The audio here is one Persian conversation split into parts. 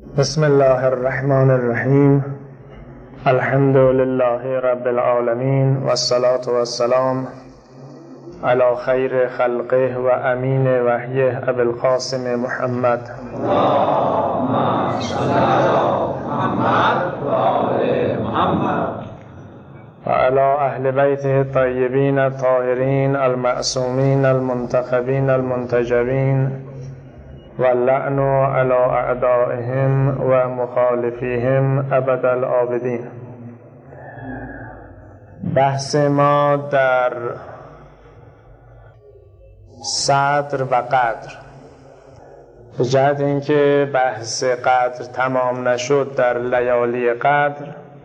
بسم الله الرحمن الرحیم. الحمد لله رب العالمین والصلاة والسلام علی خیر خلقه و امین وحیه ابی القاسم محمد اللهم صل علی محمد و آل محمد و علی اهل بیته الطیبین الطاهرین المعصومین المنتخبین المنتجبین واللعن على اعدائهم و مخالفیهم ابد الآبدین. بحث ما در صدر و قدر، به جهت اینکه بحث قدر تمام نشد در لیالی قدر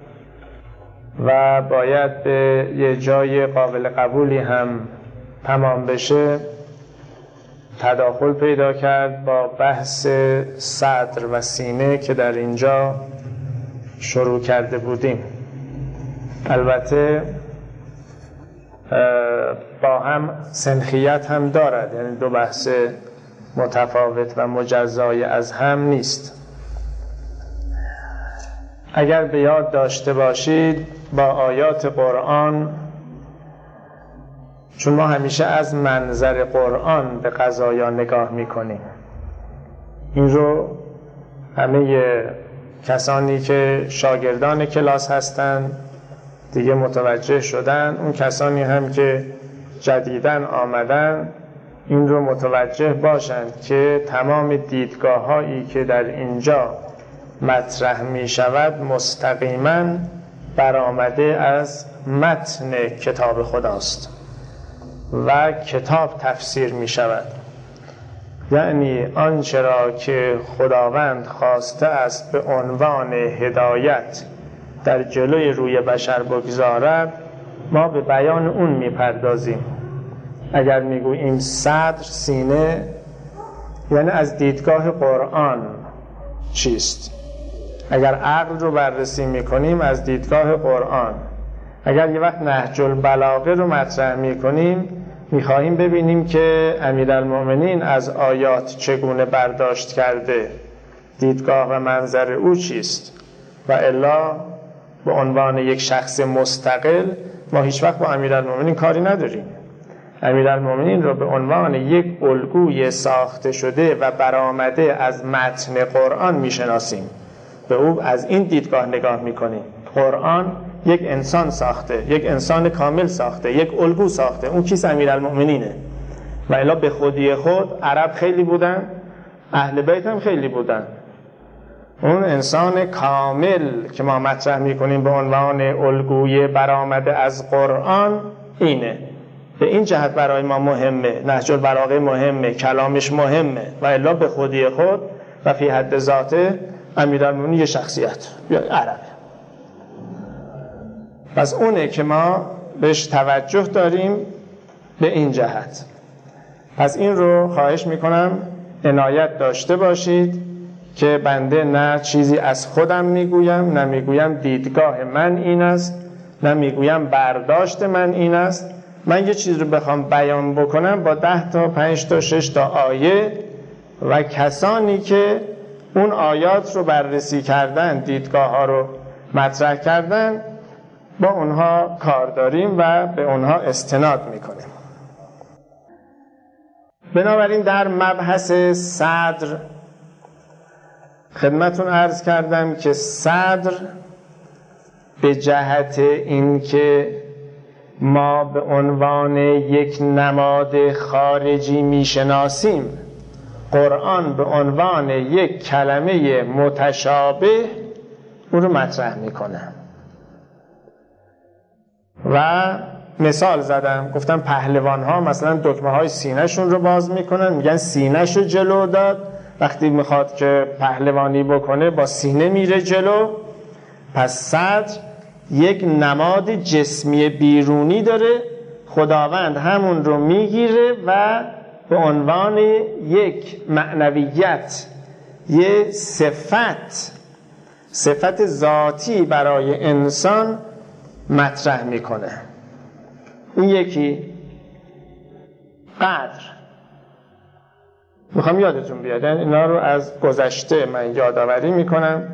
و باید به یه جای قابل قبولی هم تمام بشه، تداخل پیدا کرد با بحث صدر و سینه که در اینجا شروع کرده بودیم. البته با هم سنخیت هم دارد، یعنی دو بحث متفاوت و مجزای از هم نیست. اگر به یاد داشته باشید با آیات قرآن، چون ما همیشه از منظر قرآن به قضایا نگاه میکنیم، این رو همه کسانی که شاگردان کلاس هستند دیگه متوجه شدن، اون کسانی هم که جدیداً آمدن این رو متوجه باشند که تمام دیدگاه هایی که در اینجا مطرح می شود مستقیماً برآمده از متن کتاب خداست و کتاب تفسیر می شود. یعنی آنچه را که خداوند خواسته است به عنوان هدایت در جلوی روی بشر بگذارد، ما به بیان اون می پردازیم. اگر می گوییم صدر، سینه، یعنی از دیدگاه قرآن چیست؟ اگر عقل رو بررسی می کنیم از دیدگاه قرآن، اگر یه وقت نهج البلاغه رو مطرح می‌کنیم می‌خواهیم ببینیم که امیرالمؤمنین از آیات چگونه برداشت کرده، دیدگاه و منظر او چیست، و الا به عنوان یک شخص مستقل ما هیچ وقت با امیرالمؤمنین کاری نداریم. امیرالمؤمنین رو به عنوان یک الگوی ساخته شده و برآمده از متن قرآن می‌شناسیم، به او از این دیدگاه نگاه می‌کنیم. قرآن یک انسان ساخته، یک انسان کامل ساخته، یک الگو ساخته. اون کیست؟ امیرالمؤمنینه. و الا به خودی خود عرب خیلی بودن، اهل بیت هم خیلی بودن. اون انسان کامل که ما مطرح میکنیم به عنوان الگوی برآمده از قرآن اینه. به این جهت برای ما مهمه، نهج البلاغه مهمه، کلامش مهمه. و الا به خودی خود و فی حد ذاته امیرالمؤمنین یه شخصیت عربه. پس اونه که ما بهش توجه داریم به این جهت. پس این رو خواهش میکنم عنایت داشته باشید که بنده نه چیزی از خودم میگویم، نه میگویم دیدگاه من این است، نه میگویم برداشت من این است. من یه چیز رو بخوام بیان بکنم با 10 تا 5 تا 6 تا آیه و کسانی که اون آیات رو بررسی کردن، دیدگاه ها رو مطرح کردن، با اونها کار داریم و به اونها استناد میکنیم. بنابراین در مبحث صدر خدمتون عرض کردم که صدر به جهت این که ما به عنوان یک نماد خارجی میشناسیم قرآن به عنوان یک کلمه متشابه اون رو مطرح میکنه. و مثال زدم، گفتم پهلوان ها مثلا دکمه های سینه شون رو باز میکنن، میگن سینه شو جلو داد. وقتی میخواد که پهلوانی بکنه با سینه میره جلو. پس صدر یک نماد جسمی بیرونی داره، خداوند همون رو میگیره و به عنوان یک معنویت، یک صفت ذاتی برای انسان مطرح میکنه. این یکی. قدر میخوام یادتون بیاد، یعنی اینا رو از گذشته من یادآوری میکنم.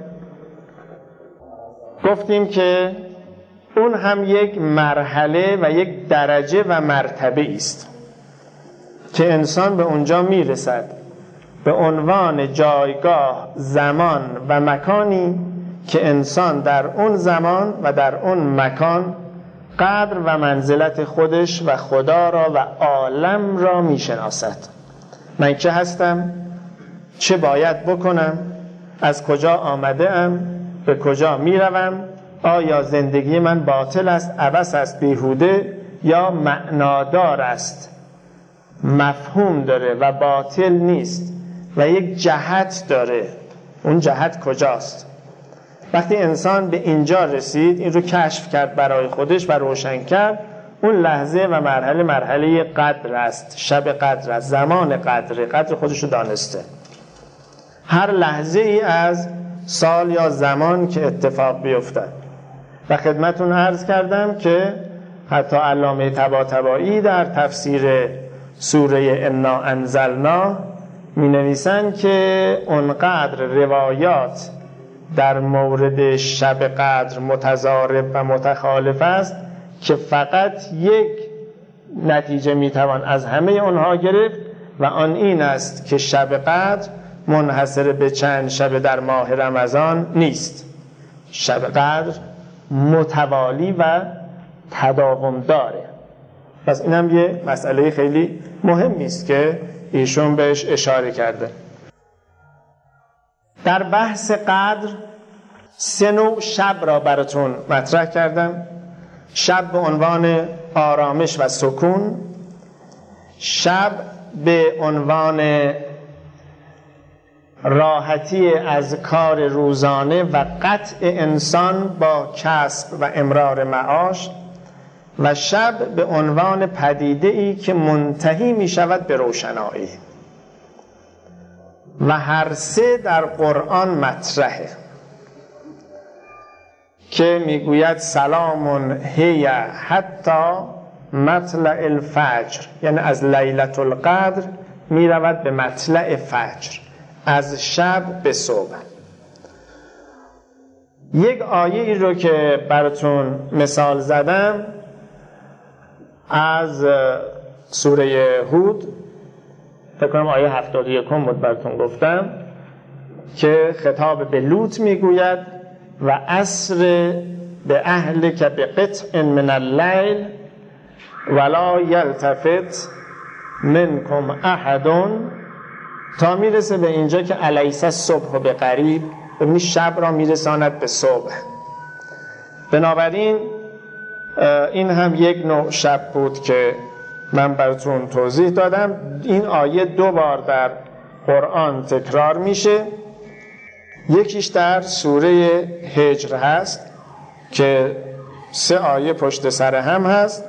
گفتیم که اون هم یک مرحله و یک درجه و مرتبه است که انسان به اونجا میرسد، به عنوان جایگاه، زمان و مکانی که انسان در اون زمان و در اون مکان قدر و منزلت خودش و خدا را و عالم را میشناسد. من که هستم، چه باید بکنم، از کجا آمده ام، به کجا میروم، آیا زندگی من باطل است، عبث است، بیهوده یا معنادار است، مفهوم داره و باطل نیست و یک جهت داره، اون جهت کجاست؟ وقتی انسان به اینجا رسید، این رو کشف کرد برای خودش و روشن کرد، اون لحظه و مرحله قدر است، شب قدر است، زمان قدر خودش رو دانسته. هر لحظه ای از سال یا زمان که اتفاق بیفتد. و خدمتون عرض کردم که حتی علامه طباطبایی در تفسیر سوره انا انزلنا می نویسند که اونقدر روایات در مورد شب قدر متضارب و متخالف است که فقط یک نتیجه می توان از همه اونها گرفت و آن این است که شب قدر منحصر به چند شب در ماه رمضان نیست. شب قدر متوالی و تداوم داره. پس این هم یه مسئله خیلی مهمی است که ایشون بهش اشاره کرده. در بحث قدر 3 نوع شب را براتون مطرح کردم. شب به عنوان آرامش و سکون، شب به عنوان راحتی از کار روزانه و قطع انسان با کسب و امرار معاش، و شب به عنوان پدیده‌ای که منتهی می شود به روشنایی. و هر 3 در قرآن مطرحه که میگوید سلام هی حتی مطلع الفجر، یعنی از لیلة القدر می رود به مطلع فجر، از شب به صبح. یک آیه ای رو که براتون مثال زدم از سوره هود، فکر کنم آیه 71 بود براتون گفتم، که خطاب به لوط میگوید و عصر به اهلک بقطع من اللیل ولا یلتفت منکم احد، تا میرسه به اینجا که الیس الصبح بقریب، ببینید شب را میرساند به صبح. بنابراین این هم یک نوع شب بود که من براتون توضیح دادم. این آیه 2 بار در قرآن تکرار میشه. یکیش در سوره هجر هست که 3 آیه پشت سر هم هست.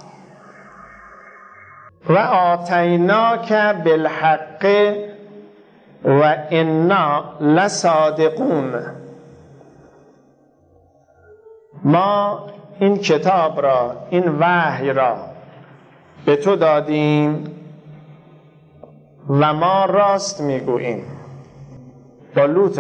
و آتیناک بالحق و انا لصادقون، ما این کتاب را، این وحی را به تو دادیم و ما راست میگوییم. با لوط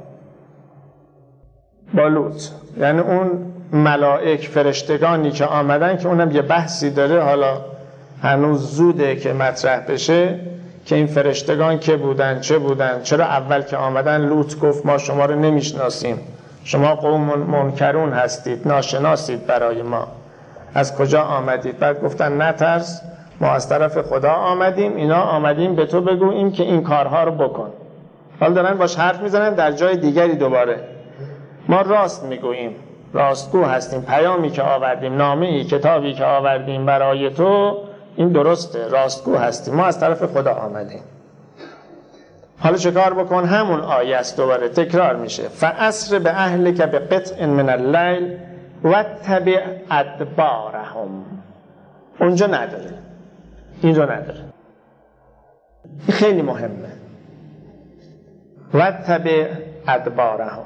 یعنی اون ملائک، فرشتگانی که آمدن، که اونم یه بحثی داره، حالا هنوز زوده که مطرح بشه که این فرشتگان که بودن، چه بودن، چرا اول که آمدن لوط گفت ما شما رو نمیشناسیم، شما قوم منکرون هستید، ناشناسید برای ما، از کجا آمدید؟ بعد گفتن نترس، ما از طرف خدا آمدیم، اینا آمدیم به تو بگوییم که این کارها رو بکن. حالا دارن باش حرف میزنن در جای دیگری دوباره. ما راست میگوییم، راستگو هستیم، پیامی که آوردیم، نامه‌ای، کتابی که آوردیم برای تو، این درسته، راستگو هستیم، ما از طرف خدا آمدیم. حالا چه کار بکن؟ همون آیه است، دوباره تکرار میشه. فعصر به اهلک بقطع من اللیل واتبع ادبارهم. اونجا نداره، این رو نداره. این خیلی مهمه. واتبع ادبارهم.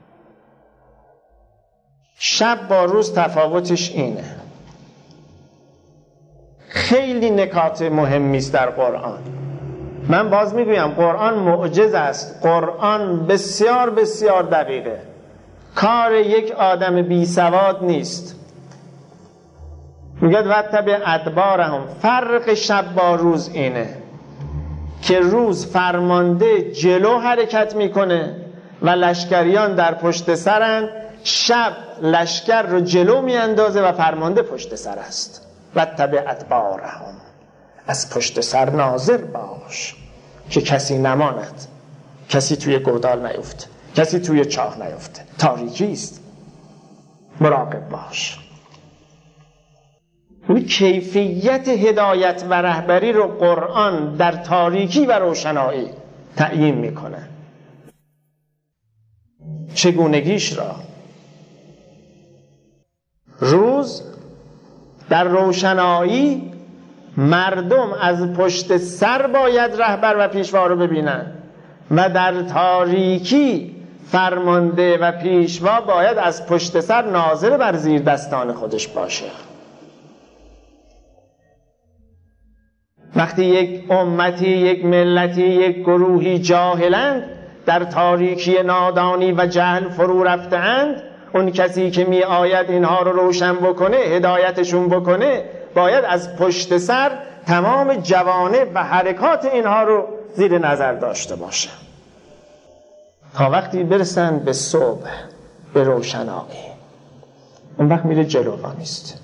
شب با روز تفاوتش اینه. خیلی نکات مهمی است در قرآن. من باز میگویم قرآن معجز است، قرآن بسیار بسیار دقیقه، کار یک آدم بی سواد نیست. میگه واتبع ادبارهم، فرق شب با روز اینه که روز فرمانده جلو حرکت میکنه و لشکریان در پشت سرن، شب لشکر رو جلو میاندازه و فرمانده پشت سر است. واتبع ادبارهم، از پشت سر ناظر باش که کسی نماند، کسی توی گودال نیفته، کسی توی چاه نیفته، تاریکی است، مراقب باش. این کیفیت هدایت و رهبری رو قرآن در تاریکی و روشنایی تعیین میکنه. چگونگیش را روز در روشنایی مردم از پشت سر باید رهبر و پیشوا رو ببینن و در تاریکی فرمانده و پیشوا باید از پشت سر ناظر بر زیر دستان خودش باشه. وقتی یک امتی، یک ملتی، یک گروهی جاهلند، در تاریکی نادانی و جهل فرو رفته‌اند، اون کسی که می آید اینها رو روشن بکنه، هدایتشون بکنه، باید از پشت سر تمام جوانب و حرکات اینها رو زیر نظر داشته باشه تا وقتی برسن به صبح، به روشنایی. اون وقت میره جلو وامیست،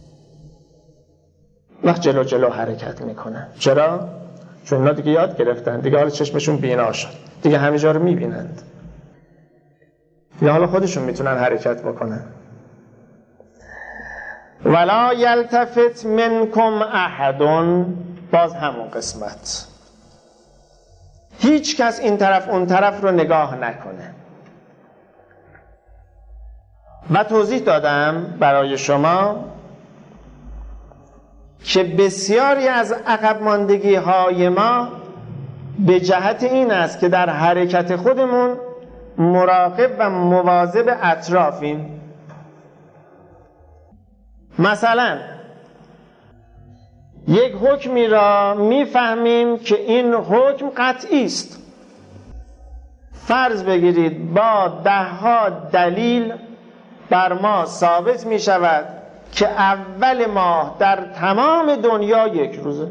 وقت جلو جلو حرکت میکنن. چرا؟ چون اینا دیگه یاد گرفتن، دیگه حالا چشمشون بینا شد، دیگه همه جا رو میبینند، دیگه حالا خودشون میتونن حرکت بکنن. ولا یلتفت منکم احد، باز همون قسمت، هیچ کس این طرف اون طرف رو نگاه نکنه. و توضیح دادم برای شما که بسیاری از عقب ماندگی های ما به جهت این است که در حرکت خودمون مراقب و مواظب اطرافیم. مثلا یک حکمی را میفهمیم که این حکم قطعی است، فرض بگیرید با 10 دلیل بر ما ثابت می شود که اول ماه در تمام دنیا 1 روزه.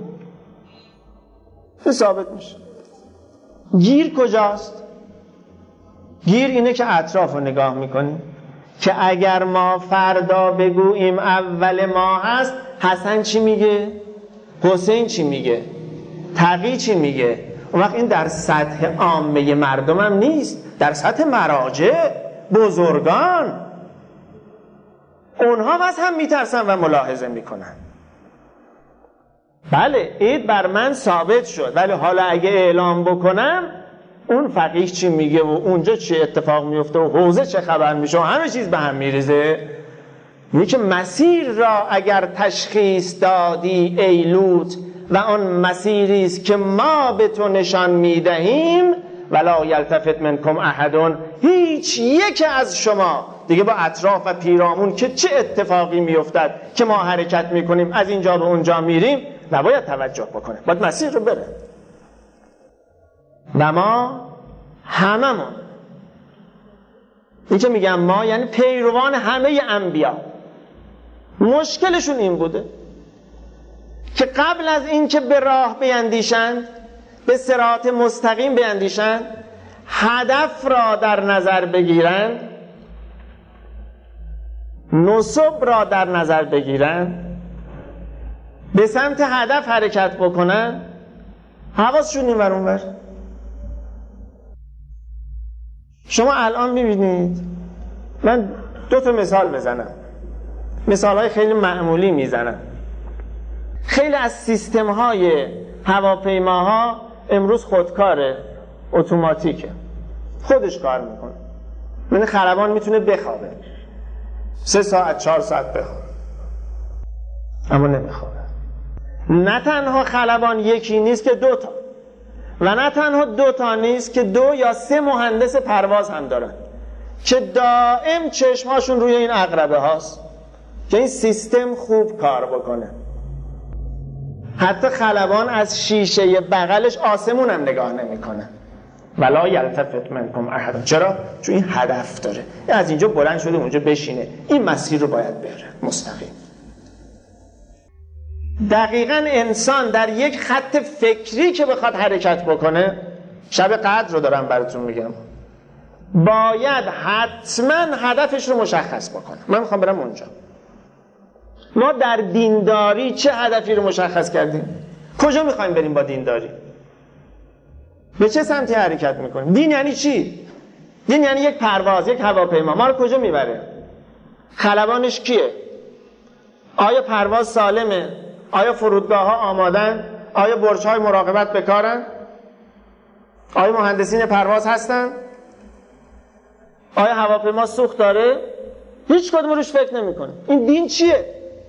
ثابت میشه. گیر کجاست؟ گیر اینه که اطراف رو نگاه میکنیم که اگر ما فردا بگوییم اول ماه هست، حسن چی میگه؟ حسین چی میگه؟ تقی چی میگه؟ اون وقت این در سطح عامه مردم هم نیست، در سطح مراجع، بزرگان، اونها از هم میترسن و ملاحظه میکنن. بله عید بر من ثابت شد، ولی حالا اگه اعلام بکنم اون فقیه چی میگه و اونجا چه اتفاق میفته و حوزه چه خبر میشه و همه چیز به هم میریزه. میگه که مسیر را اگر تشخیص دادی ای لوط و آن مسیری است که ما به تو نشان میدهیم، ولا یلتفت منکم احد، هیچ یک از شما دیگه با اطراف و پیرامون که چه اتفاقی میافتد که ما حرکت میکنیم از اینجا به اونجا میریم نباید توجه بکنه، باید مسیر رو بره. و ما هممون، این که میگم ما یعنی پیروان همه انبیا، مشکلشون این بوده که قبل از این که به راه بیندیشند، به صراط مستقیم بیندیشند، هدف را در نظر بگیرند، نصب را در نظر بگیرند، به سمت هدف حرکت بکنن، حواسشون این ور اون ور. شما الان میبینید، من 2 مثال بزنم، مثالهای خیلی معمولی میزنم. خیلی از سیستم‌های هواپیماها امروز خودکاره، اتوماتیکه، خودش کار میکنه. یعنی خلبان میتونه بخوابه 3 ساعت 4 ساعت بخوابه، اما نمیخوابه. نه تنها خلبان یکی نیست که 2 تا، و نه تنها 2 تا نیست که 2 یا 3 مهندس پرواز هم دارن که دائم چشمهاشون روی این عقربه هاست که این سیستم خوب کار بکنه. حتی خلبان از شیشه بغلش آسمون هم نگاه نمیکنه. ولا یلتفت منکم احد. چرا؟ چون این هدف داره. از اینجا بلند شده اونجا بشینه، این مسیر رو باید بره مستقیم. دقیقاً انسان در یک خط فکری که بخواد حرکت بکنه، شب قدر رو دارم براتون میگم، باید حتما هدفش رو مشخص بکنه. من میخوام برم اونجا. ما در دینداری چه هدفی رو مشخص کردیم؟ کجا میخوایم بریم با دینداری؟ به چه سمتی حرکت میکنیم؟ دین یعنی چی؟ دین یعنی یک پرواز، یک هواپیما. ما رو کجا میبره؟ خلبانش کیه؟ آیا پرواز سالمه؟ آیا فرودگاه ها آمادن؟ آیا برج های مراقبت بکارن؟ آیا مهندسین پرواز هستن؟ آیا هواپیما سوخت داره؟ هیچ کدوم روش فکر نمی‌کنه. این دین چیه؟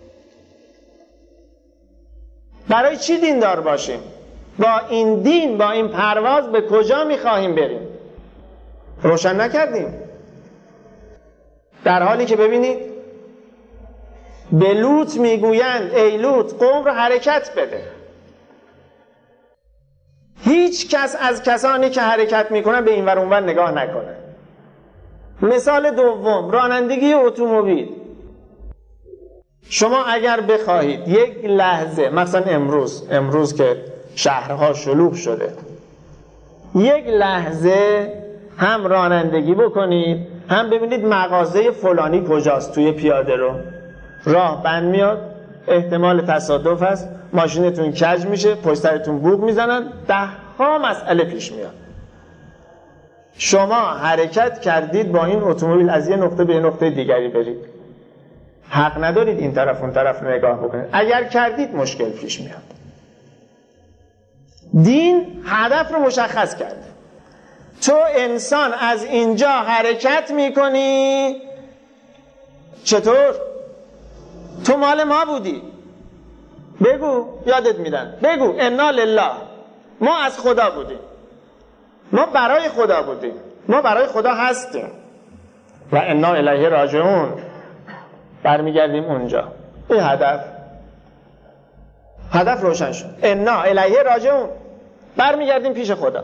برای چی دیندار باشیم؟ با این دین، با این پرواز به کجا می‌خواهیم بریم؟ روشن نکردیم. در حالی که ببینید به لوط میگویند ای لوط قوم رو حرکت بده. هیچ کس از کسانی که حرکت میکنن به این ور اون ور نگاه نکنه. مثال دوم، رانندگی اتومبیل. شما اگر بخواهید یک لحظه، مثلا امروز که شهرها شلوغ شده، یک لحظه هم رانندگی بکنید، هم ببینید مغازه فلانی کجاست توی پیاده رو، راه بند میاد، احتمال تصادف هست، ماشینتون کج میشه، پشت سرتون بوق میزنن، 10 مسئله پیش میاد. شما حرکت کردید با این اتومبیل از یه نقطه به یه نقطه دیگری برید، حق ندارید این طرف اون طرف نگاه بکنید. اگر کردید مشکل پیش میاد. دین هدف رو مشخص کرده. تو انسان از اینجا حرکت میکنی. چطور؟ تو مال ما بودی. بگو، یادت میدن. بگو انا لله، ما از خدا بودیم، ما برای خدا بودیم، ما برای خدا هستیم و انا الیه راجعون، برمیگردیم اونجا. این هدف روشن شد. انا الیه راجعون، برمیگردیم پیش خدا.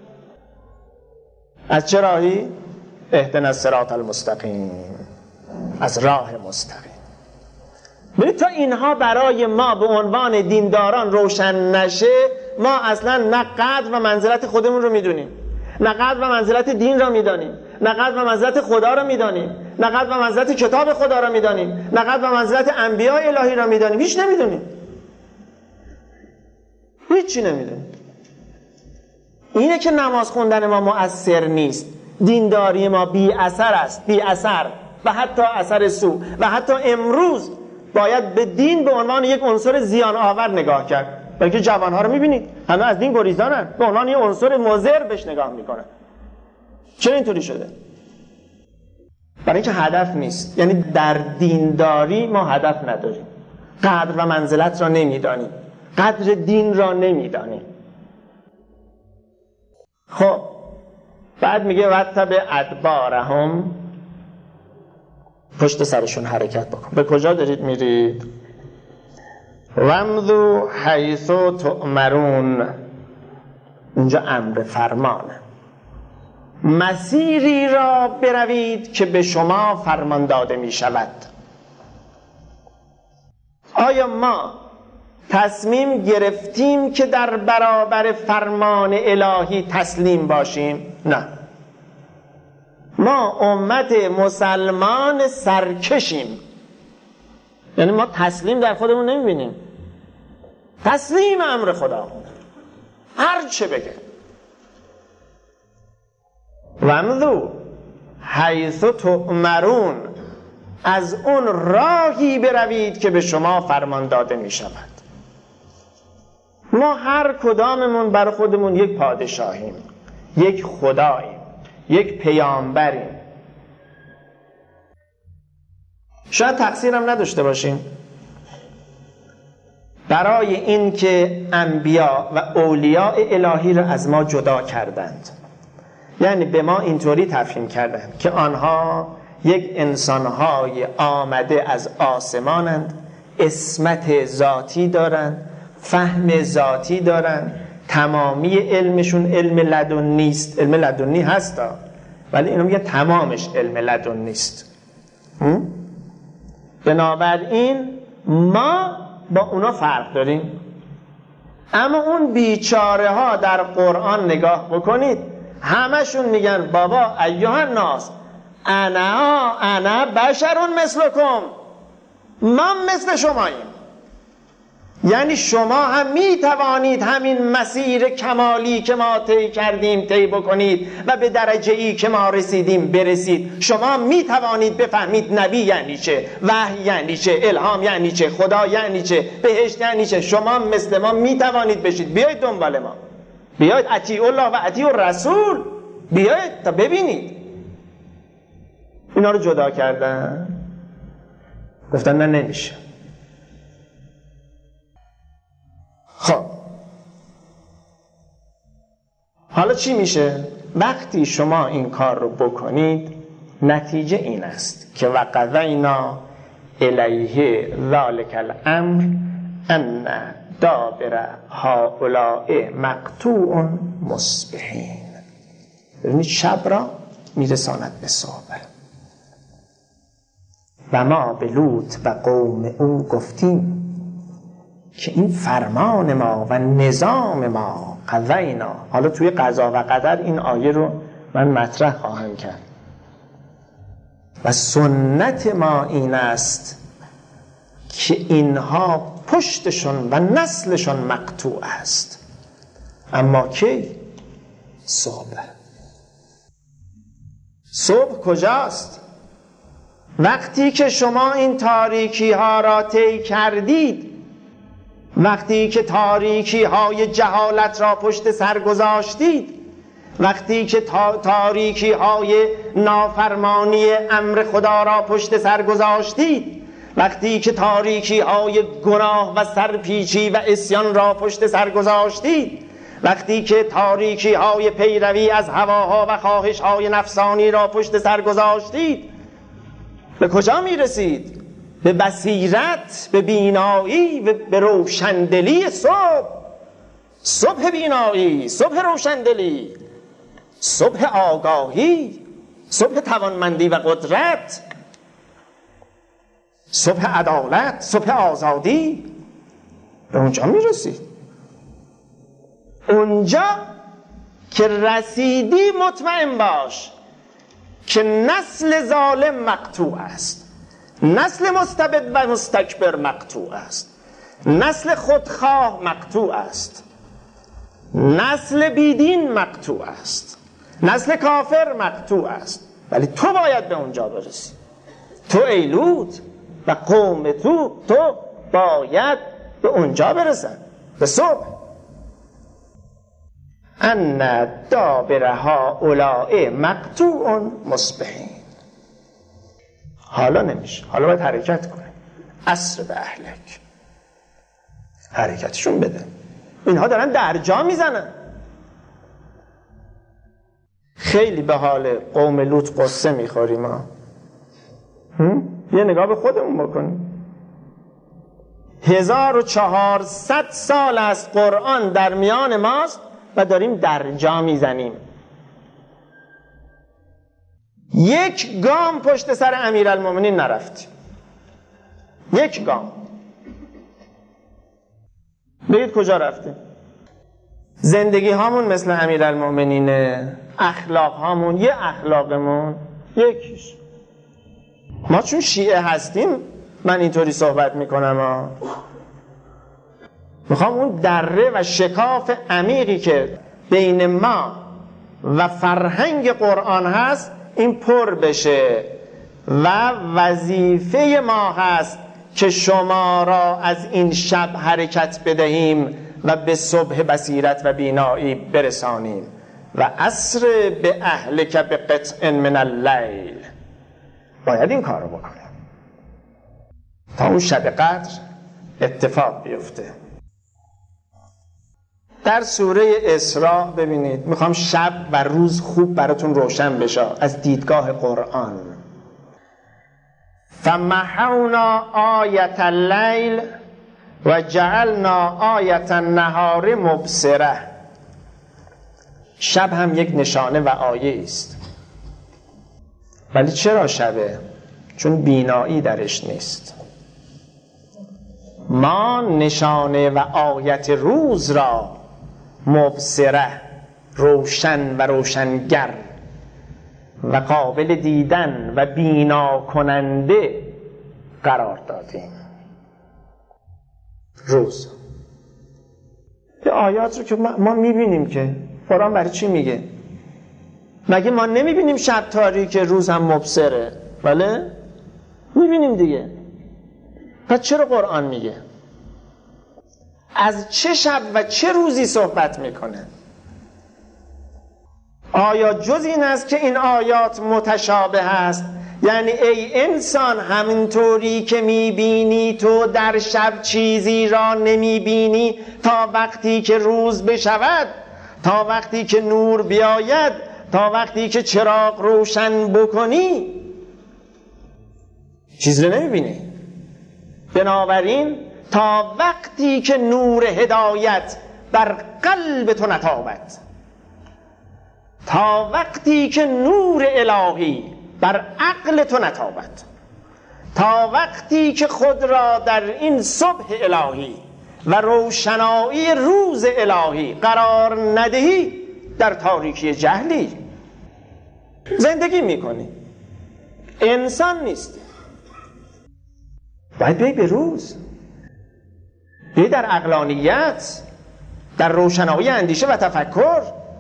از چه راهی؟ اهدنا الصراط المستقیم، از راه مستقیم. ببینید تا اینها برای ما به عنوان دینداران روشن نشه، ما اصلا نه قدر و منزلت خودمون رو میدونیم، نه قدر و منزلت دین رو میدانیم، نه قدر و منزلت خدا رو میدانیم، نه قدر و منزلت کتاب خدا رو میدانیم، نه قدر و منزلت انبیاء الهی رو میدانیم. هیچ نمیدونیم، هیچی نمیدونیم. اینه که نماز خوندن ما مؤثر نیست، دینداری ما بی اثر است، بی اثر و حتی اثر سو. و حتی امروز باید به دین به عنوان یک عنصر زیان آور نگاه کرد. بلکه جوانها رو میبینید همه از دین گریزانن، به عنوان یک عنصر مضر بهش نگاه میکنن. چرا اینطوری شده؟ برای اینکه هدف نیست. یعنی در دینداری ما هدف نداریم، قدر و منزلت را نمیدانیم، قدر دین را نمیدانیم. خب بعد میگه وتبع ادبارهم، پشت سرشون حرکت بکن. به کجا دارید میرید؟ وامضوا حیث تؤمرون، اینجا امر فرمانه. مسیری را بروید که به شما فرمان داده می شود. آیا ما تصمیم گرفتیم که در برابر فرمان الهی تسلیم باشیم؟ نه. ما امت مسلمان سرکشیم. یعنی ما تسلیم در خودمون نمیبینیم، تسلیم امر خدا، هر چه بگه. وامضوا حیث تؤمرون، از اون راهی بروید که به شما فرمان داده می شود. ما هر کداممون بر خودمون یک پادشاهیم، یک خداییم، یک پیامبریم. شاید تقصیرم نداشته باشیم برای این که انبیا و اولیاء الهی را از ما جدا کردند. یعنی به ما اینطوری تفهیم کردند که آنها یک انسانهای آمده از آسمانند، عصمت ذاتی دارند، فهم ذاتی دارن، تمامی علمشون علم لدنی است. علم لدنی هستا، ولی اینو میگه تمامش علم لدنی است. بنابراین ما با اونا فرق داریم. اما اون بیچاره ها در قرآن نگاه بکنید، همشون میگن بابا ایها الناس انا بشر مثلکم، ما مثل شماییم. یعنی شما هم می توانید همین مسیر کمالی که ما طی کردیم طی بکنید و به درجه ای که ما رسیدیم برسید. شما می توانید بفهمید نبی یعنی چه، وحی یعنی چه، الهام یعنی چه، خدا یعنی چه، بهشت یعنی چه. شما مثل ما می توانید بشید. بیایید دنبال ما، بیایید اطیعوا الله و اطیعوا الرسول، بیایید تا ببینید. اینا رو جدا کردن، گفتن نه نمیشه. خب حالا چی میشه؟ وقتی شما این کار رو بکنید نتیجه این است که وقضینا الیه ذلک الامر ان دابر هؤلاء مقطوع مصبحین. ببینید شب را میرساند به صبح. و ما به لوط و قوم او گفتیم که این فرمان ما و نظام ما قضینا. حالا توی قضا و قدر این آیه رو من مطرح خواهم کرد. و سنت ما این است که اینها پشتشون و نسلشون مقطوع است. اما کی؟ صبح. صبح کجاست؟ وقتی که شما این تاریکی ها را طی کردید، وقتی که تاریکی های جهالت را پشت سر گذاشتید، وقتی که تاریکی های نافرمانی امر خدا را پشت سر گذاشتید، وقتی که تاریکی های گناه و سرپیچی و عصیان را پشت سر گذاشتید، وقتی که تاریکی های پیروی از هواها و خواهش های نفسانی را پشت سر گذاشتید، به کجا می رسید؟ به بصیرت، به بینایی، به روشندلی صبح. صبح بینایی، صبح روشندلی، صبح آگاهی، صبح توانمندی و قدرت، صبح عدالت، صبح آزادی. به اونجا می رسید. اونجا که رسیدی مطمئن باش که نسل ظالم مقطوع است، نسل مستبد و مستکبر مقطوع است، نسل خودخواه مقطوع است، نسل بیدین مقطوع است، نسل کافر مقطوع است. ولی تو باید به اونجا برسی. تو ای لوط و قوم تو باید به اونجا برسن، به صبح. ان دابر هؤلاء مقطوع مصبحین. حالا نمیشه، حالا باید حرکت کنه. عصر به اهلک، حرکتشون بده. اینها دارن درجا میزنن. خیلی به حال قوم لوط قصه میخوریم ما. یه نگاه به خودمون بکنیم. 1400 سال از قرآن در میان ماست و داریم درجا میزنیم. یک گام پشت سر امیرالمومنین نرفتیم. یک گام. بگید کجا رفتیم؟ زندگی هامون مثل امیرالمومنینه، اخلاق هامون یه اخلاقمون یکیش. ما چون شیعه هستیم من اینطوری صحبت میکنم میخوام اون دره و شکاف عمیقی که بین ما و فرهنگ قرآن هست این پر بشه و وظیفه ما هست که شما را از این شب حرکت بدهیم و به صبح بصیرت و بینایی برسانیم. و عصر به اهلک به قطع من اللیل. باید این کار رو بکنیم تا اون شب قدر اتفاق بیفته. در سوره اسراء ببینید، میخوام شب و روز خوب براتون روشن بشه از دیدگاه قرآن. فمحونا آیت اللیل و جعلنا آیة النهار مبصره. شب هم یک نشانه و آیه است. ولی چرا شبه؟ چون بینایی درش نیست. ما نشانه و آیت روز را مبصره، روشن و روشنگر و قابل دیدن و بینا کننده قرار دادیم. روز یه آیات رو که ما میبینیم که قرآن برای چی میگه؟ مگه ما نمیبینیم شب تاریک روز هم مبصره؟ بله میبینیم دیگه. پس چرا قرآن میگه؟ از چه شب و چه روزی صحبت میکنه؟ آیا جز این است که این آیات متشابه است؟ یعنی ای انسان همینطوری که میبینی تو در شب چیزی را نمیبینی تا وقتی که روز بشود، تا وقتی که نور بیاید، تا وقتی که چراغ روشن بکنی چیز رو نمیبینی. بنابراین تا وقتی که نور هدایت بر قلب تو نتابد، تا وقتی که نور الهی بر عقل تو نتابد، تا وقتی که خود را در این صبح الهی و روشنایی روز الهی قرار ندهی، در تاریکی جهلی زندگی میکنی، انسان نیستی. باید بیایی به روز، بیایی در عقلانیت، در روشنایی اندیشه و تفکر.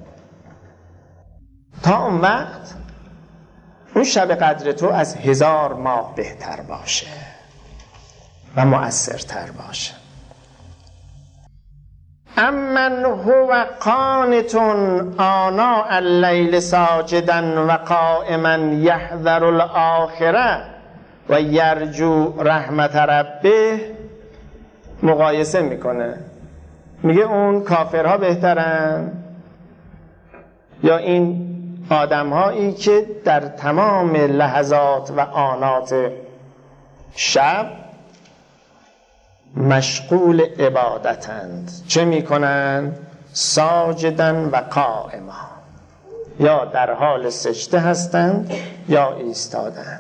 تا اون وقت اون شب قدر تو از 1000 ماه بهتر باشه و مؤثرتر باشه. امن هو قانت آناء اللیل ساجدا و قائما یحذر الاخره و یرجو رحمت ربه، مقایسه میکنه، میگه اون کافرها بهترن یا این آدم‌هایی که در تمام لحظات و آنات شب مشغول عبادتند. چه میکنند؟ ساجدن و قائما، یا در حال سجده هستند یا ایستادند.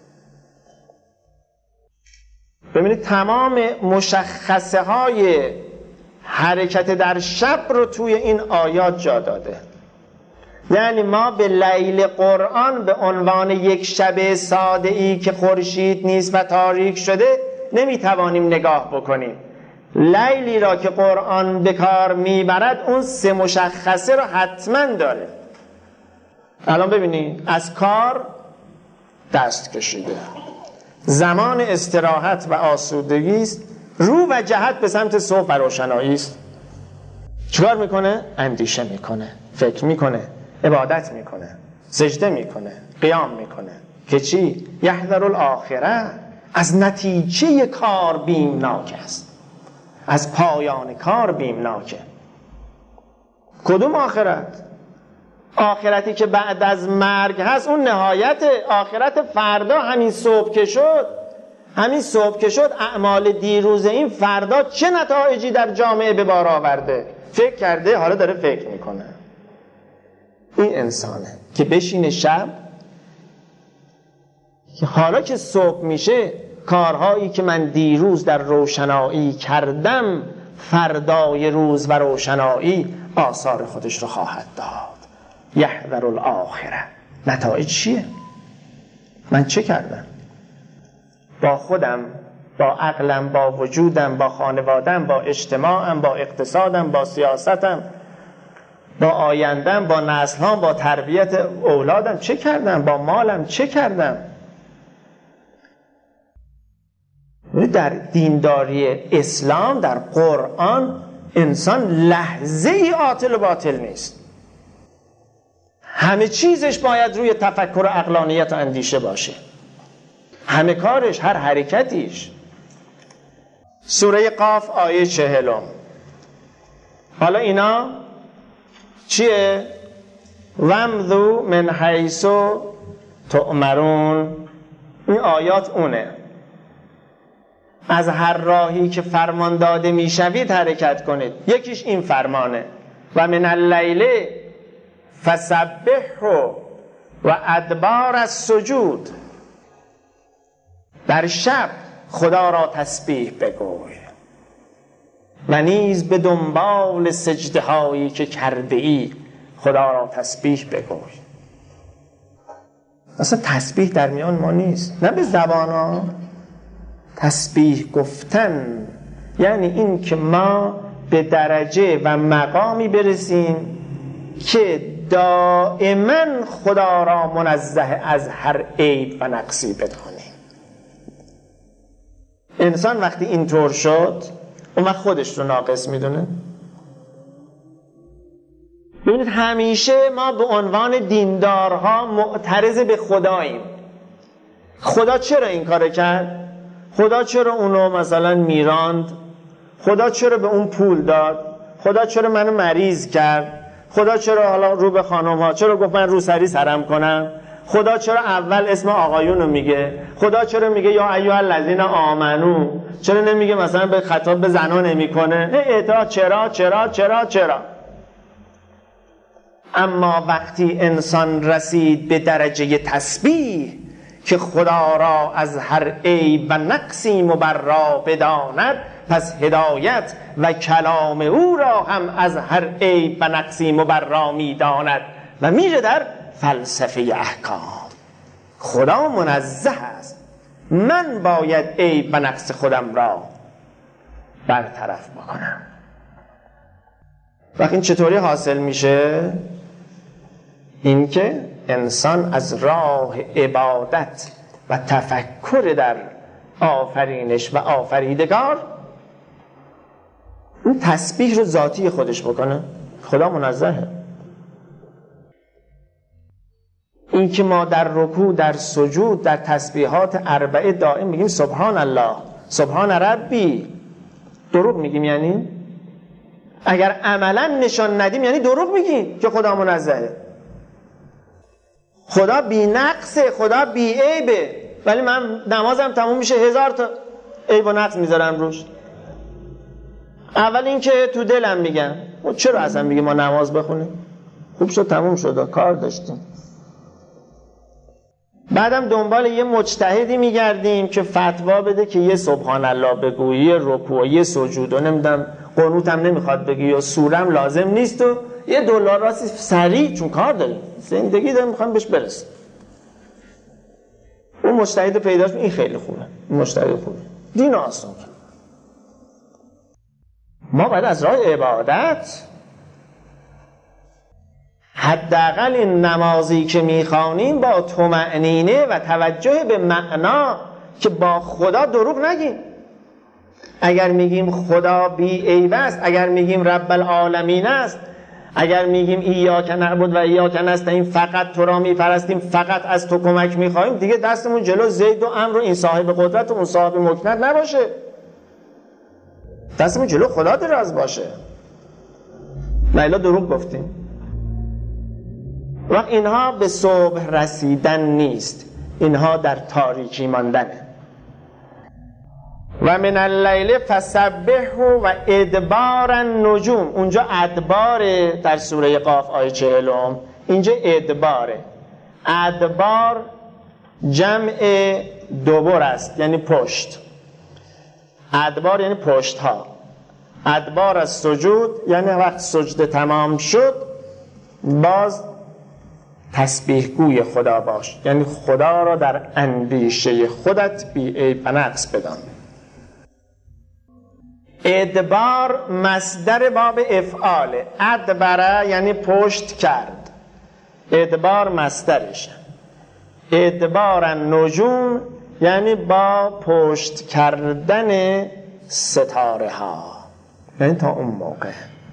ببینید تمام مشخصه های حرکت در شب رو توی این آیات جا داده. یعنی ما به لیل قرآن به عنوان یک شب ساده ای که خورشید نیست و تاریک شده نمیتوانیم نگاه بکنیم. لیلی را که قرآن به کار میبرد اون 3 مشخصه را حتما داره. الان ببینید از کار دست کشیده، زمان استراحت و آسودگی است، رو و جهت به سمت صبح و روشنایی است. چیکار میکنه؟ اندیشه میکنه، فکر میکنه، عبادت میکنه، سجده میکنه، قیام میکنه که چی؟ یحذر الاخره، از نتیجه کار بیمناک است، از پایان کار بیمناکه. کدوم آخرت؟ آخرتی که بعد از مرگ هست، اون نهایت آخرت فردا. همین صبح که شد اعمال دیروز این فردا چه نتایجی در جامعه به بار آورده. فکر کرده، حالا داره فکر میکنه. این انسانه که بشینه شب، که حالا که صبح میشه کارهایی که من دیروز در روشنایی کردم فردای روز و روشنایی آثار خودش رو خواهد داد. یحذر الاخره. نتایج چیه؟ من چه کردم؟ با خودم، با عقلم، با وجودم، با خانوادم، با اجتماعم، با اقتصادم، با سیاستم، با آیندم، با نسل‌هام، با تربیت اولادم چه کردم؟ با مالم چه کردم؟ در دینداری اسلام، در قرآن، انسان لحظه ای عاطل و باطل نیست. همه چیزش باید روی تفکر و عقلانیت و اندیشه باشه، همه کارش، هر حرکتیش. سوره قاف آیه 40. حالا اینا چیه؟ وَامْضُوا مِنْ حَیْثُ تُؤْمَرُونَ. این آیات اونه. از هر راهی که فرمان داده میشوید حرکت کنید. یکیش این فرمانه و من اللیل فسبحه و ادبار السجود. در شب خدا را تسبیح بگوی و نیز به دنبال سجده هایی که کرده ای خدا را تسبیح بگوی. اصلا تسبیح در میان ما نیست، نه به زبان ها. تسبیح گفتن یعنی این که ما به درجه و مقامی برسیم که دائما خدا را منزه از هر عیب و نقصی بدانیم. انسان وقتی اینطور شد اون وقت خودش رو ناقص میدونه. ببینید همیشه ما به عنوان دیندارها معترض به خداییم. خدا چرا این کار کرد؟ خدا چرا اونو مثلا میراند؟ خدا چرا به اون پول داد؟ خدا چرا منو مریض کرد؟ خدا چرا حالا رو به خانم ها چرا گفت من روسری سرم کنم؟ خدا چرا اول اسم آقایون رو میگه؟ خدا چرا میگه یا ایها الذین آمنو؟ چرا نمیگه مثلا به خطاب به زنا نمیکنه؟ اعتراض چرا چرا چرا چرا؟ اما وقتی انسان رسید به درجه تسبیح که خدا را از هر عیب و نقصی مبرا بداند، پس هدایت و کلام او را هم از هر عیب و نقصی مبرا میداند و میره در فلسفه احکام. خدا منزه است، من باید عیب و نقص خودم را برطرف بکنم. وقتی این چطوری حاصل میشه؟ این که انسان از راه عبادت و تفکر در آفرینش و آفریدگار اون تسبیح رو ذاتی خودش بکنه. خدا منزهه. این که ما در رکوع، در سجود، در تسبیحات اربعه دائم میگیم سبحان الله سبحان ربی، دروغ میگیم؟ یعنی اگر عملا نشان ندیم یعنی دروغ میگیم که خدا منزهه. خدا بی نقصه، خدا بی عیبه، ولی من نمازم تموم میشه 1000 تا عیب و نقص میذارم روش. اول این که تو دلم میگم چرا اصلا میگه ما نماز بخونیم؟ خوب شد تموم شد، کار داشتیم. بعدم دنبال یه مجتهدی میگردیم که فتوا بده که یه سبحان الله بگو، یه رکوع، یه سجود، و نمیدونم قنوتم نمیخواد بگی یا سورم لازم نیست و یه دلار راستی سریع، چون کار داریم زندگی داریم میخوام بهش برسیم. اون مجتهد پیداش این خیلی خوبه، این مجتهد خوبه، دین آسان. ما باید از راه عبادت حداقل این نمازی که میخوانیم با طمأنینه و توجه به معنا که با خدا دروغ نگیم. اگر میگیم خدا بی عیب است، اگر میگیم رب العالمین است، اگر میگیم ایاک نعبد و ایاک نستعین، فقط تو را میپرستیم، فقط از تو کمک میخوایم، دیگه دستمون جلو زید و عمرو این صاحب قدرت و اون صاحب مکنت نباشه، دستمون جلو خدا دراز باشه. لیلا دروغ گفتیم. و اینها به صبح رسیدن نیست، اینها در تاریکی ماندنه. و من اللیل فسبحه و ادبار النجوم. اونجا ادبار در سوره قاف آیه 40، اینجا ادباره. ادبار جمع دبر است، یعنی پشت. ادبار یعنی پشت ها. ادبار از سجود یعنی وقت سجده تمام شد باز تسبیح گوی خدا باش، یعنی خدا را در اندیشه خودت بی عیب و نقص بدان. ادبار مصدر باب افعاله. ادبره یعنی پشت کرد، ادبار مصدرش. ادبار النجوم یعنی با پشت کردن ستاره ها، یعنی تا اون موقع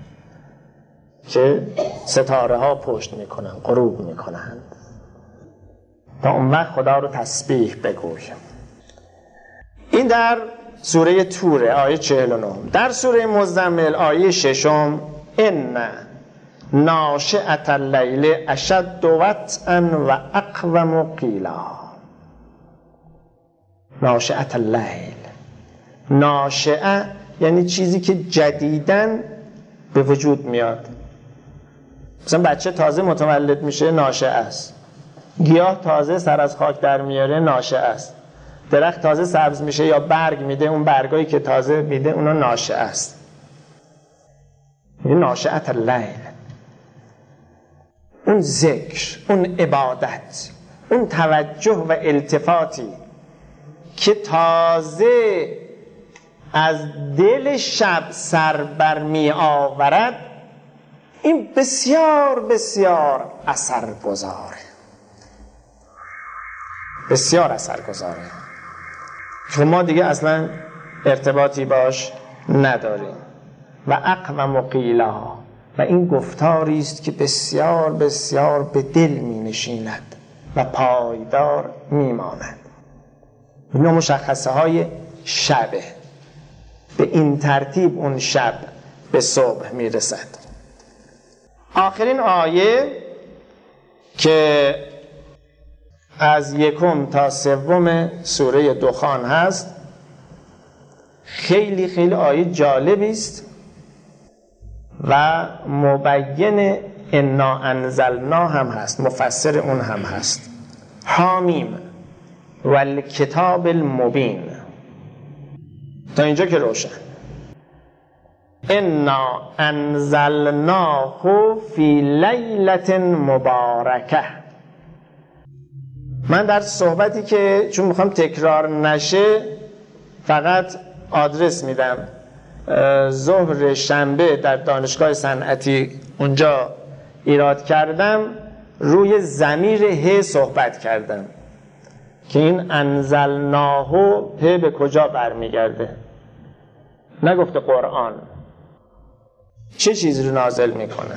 که ستاره ها پشت میکنن، غروب میکنن، تا اون وقت خدا رو تسبیح بگویم. این در سوره توره آیه 49. در سوره مزمل آیه 6 ان ناشئة اللیل اشد وطئا و اقوم قیلا. ناشئة اللیل، ناشئه یعنی چیزی که جدیداً به وجود میاد. مثلا بچه تازه متولد میشه، ناشئه است. گیاه تازه سر از خاک در میاره، ناشئه است. درخت تازه سبز میشه یا برگ میده، اون برگایی که تازه میده اونا ناشئه است. این ناشئه اللیل، اون ذکر، اون عبادت، اون توجه و التفاتی که تازه از دل شب سر برمی آورد، این بسیار بسیار اثرگذاره، بسیار اثرگذاره که ما دیگه اصلا ارتباطی باش نداریم. و اقوم قیلا، و این گفتاری است که بسیار بسیار به دل می نشیند و پایدار می ماند. اینا مشخصه های شبه، به این ترتیب اون شب به صبح می رسد. آخرین آیه که از 1 تا 3 سوره دخان هست خیلی خیلی آیه جالبی است و مبین انا انزلنا هم هست، مفسر اون هم هست. حامیم والکتاب المبین، تا اینجا که روشن. انا انزلناه فی لیلة مبارکه. من در صحبتی که چون میخوام تکرار نشه فقط آدرس میدم. ظهر شنبه در دانشگاه صنعتی اونجا ایراد کردم، روی ضمیر ه صحبت کردم که این انزلناه ه به کجا برمیگرده. نگفته قرآن چه چیزی رو نازل میکنه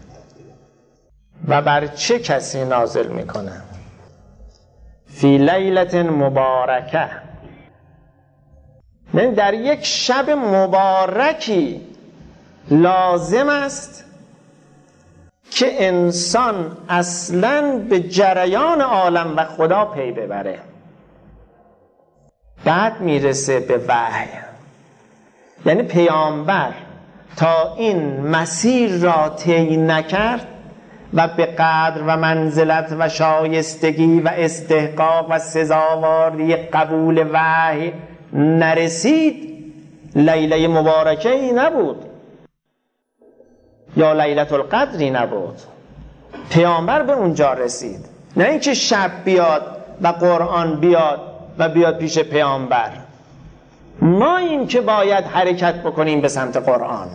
و بر چه کسی نازل میکنه. فی لیلة مبارکه، یعنی در یک شب مبارکی لازم است که انسان اصلاً به جریان عالم و خدا پی ببره. بعد میرسه به وحی. یعنی پیامبر تا این مسیر را طی نکرد و به قدر و منزلت و شایستگی و استحقاق و سزاواری قبول وحی نرسید، لیله مبارکه ای نبود یا لیلة القدری نبود. پیامبر به اونجا رسید، نه اینکه شب بیاد و قرآن بیاد و بیاد پیش پیامبر. ما این که باید حرکت بکنیم به سمت قرآن،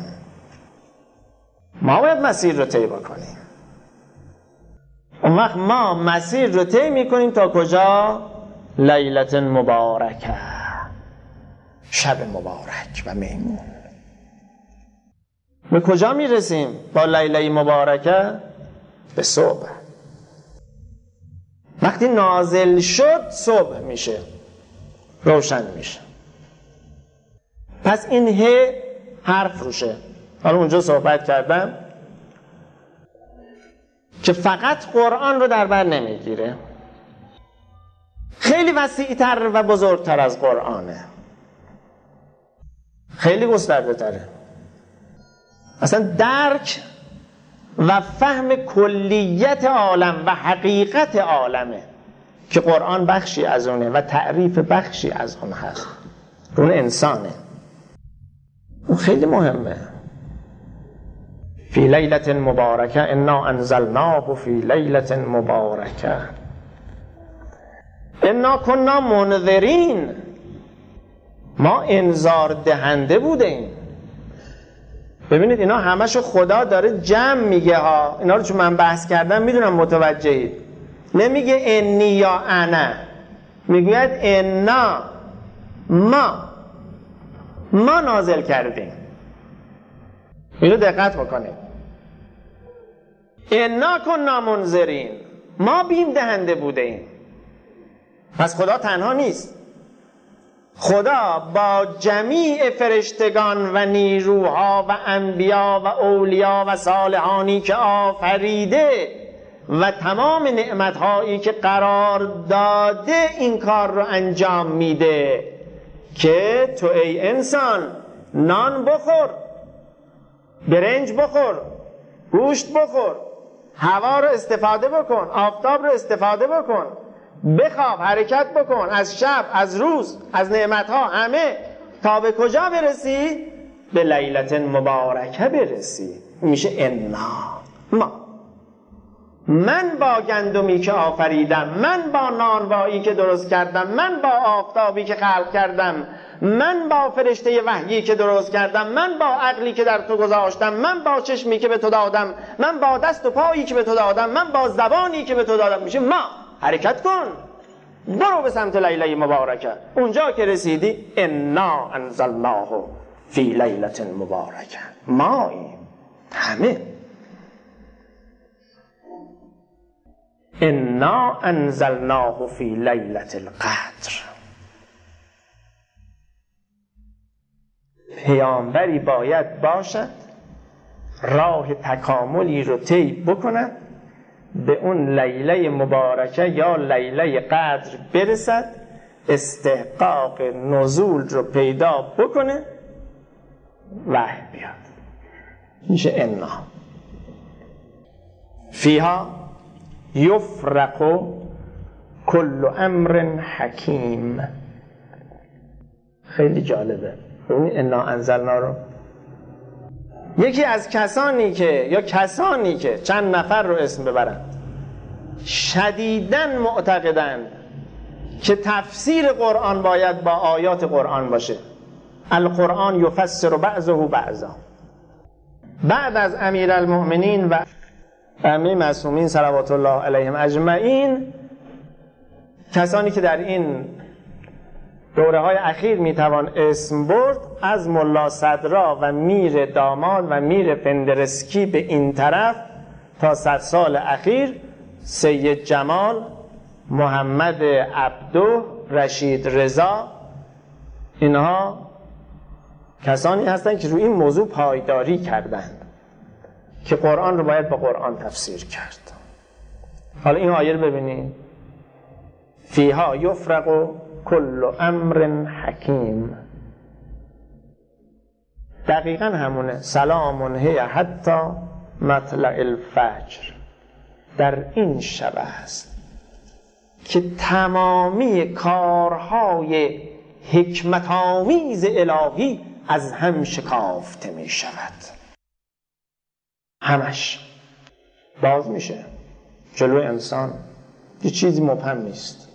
ما باید مسیر رو طی بکنیم. اون وقت ما مسیر رو طی میکنیم تا کجا؟ لیلة مبارکه، شب مبارک و میمون. به کجا میرسیم با لیله مبارکه؟ به صبح. وقتی نازل شد صبح میشه، روشن میشه. پس این ه حرف روشه. حالا اونجا صحبت کردم که فقط قرآن رو در بر نمیگیره، خیلی وسیع‌تر و بزرگتر از قرآنه، خیلی گسترده تره. اصلا درک و فهم کلیت عالم و حقیقت عالمه که قرآن بخشی از اونه و تعریف بخشی از اون هست. اون انسانه، اون خیلی مهمه. فی لیلة مبارکه انا انزلناه فی لیلة مبارکه انا کنا منذرین، ما انذار دهنده بودیم. ببینید اینا همشو خدا داره جمع میگه ها. اینا رو چون من بحث کردم میدونم متوجهید. نمیگه انی یا انا، میگوید انا، ما نازل کردیم. اینو دقت بکنید. انا کنا منذرین، ما بیم دهنده بودیم. پس خدا تنها نیست. خدا با جمیع فرشتگان و نیروها و انبیا و اولیا و صالحانی که آفریده و تمام نعمتهایی که قرار داده این کار رو انجام میده که تو ای انسان نان بخور، برنج بخور، گوشت بخور، هوا رو استفاده بکن، آفتاب رو استفاده بکن، بخواب، حرکت بکن، از شب، از روز، از نعمتها همه، تا به کجا برسی؟ به لیلت مبارکه برسی. میشه انا ما، من با گندمی که آفریدم، من با نانوایی که درست کردم، من با آفتابی که خلق کردم، من با فرشته وحیی که درست کردم، من با عقلی که در تو گذاشتم، من با چشمی که به تو دادم، من با دست و پایی که به تو دادم، من با زبانی که به تو دادم. میشه ما، حرکت کن، برو به سمت لیله مبارکه. اونجا که رسیدی انا انزلناه فی لیلة مبارکه، ماییم همه. انا انزلناه فی لیلة القدر. پیامبری باید باشد راه تکاملی رو طی بکند، به اون لیله مبارکه یا لیله قدر برسد، استحقاق نزول رو پیدا بکنه، وحی بیاد. میشه انا فیها یفرق کل امر حکیم. خیلی جالبه ببین انا انزلنا رو. یکی از کسانی که چند نفر رو اسم ببرند شدیداً معتقدند که تفسیر قرآن باید با آیات قرآن باشه. القرآن یفسر بعضه بعضا. بعد از امیرالمؤمنین و ائمه معصومین صلوات الله علیهم اجمعین، کسانی که در این دوره های اخیر میتوان اسم برد، از ملا صدرا و میر داماد و میر فندرسکی به این طرف تا 100 سال اخیر، سید جمال، محمد عبدو، رشید رضا، اینها کسانی هستند که روی این موضوع پایداری کردند که قرآن رو باید با قرآن تفسیر کرد. حالا این آیه رو ببینید، فیها یفرق کل امر حکیم. دقیقا همونه. سلام هی حتی مطلع الفجر. در این شب است که تمامی کارهای حکمت آمیز الهی از هم شکافته می شود. همش باز میشه جلوی انسان، یه چیزی مبهم نیست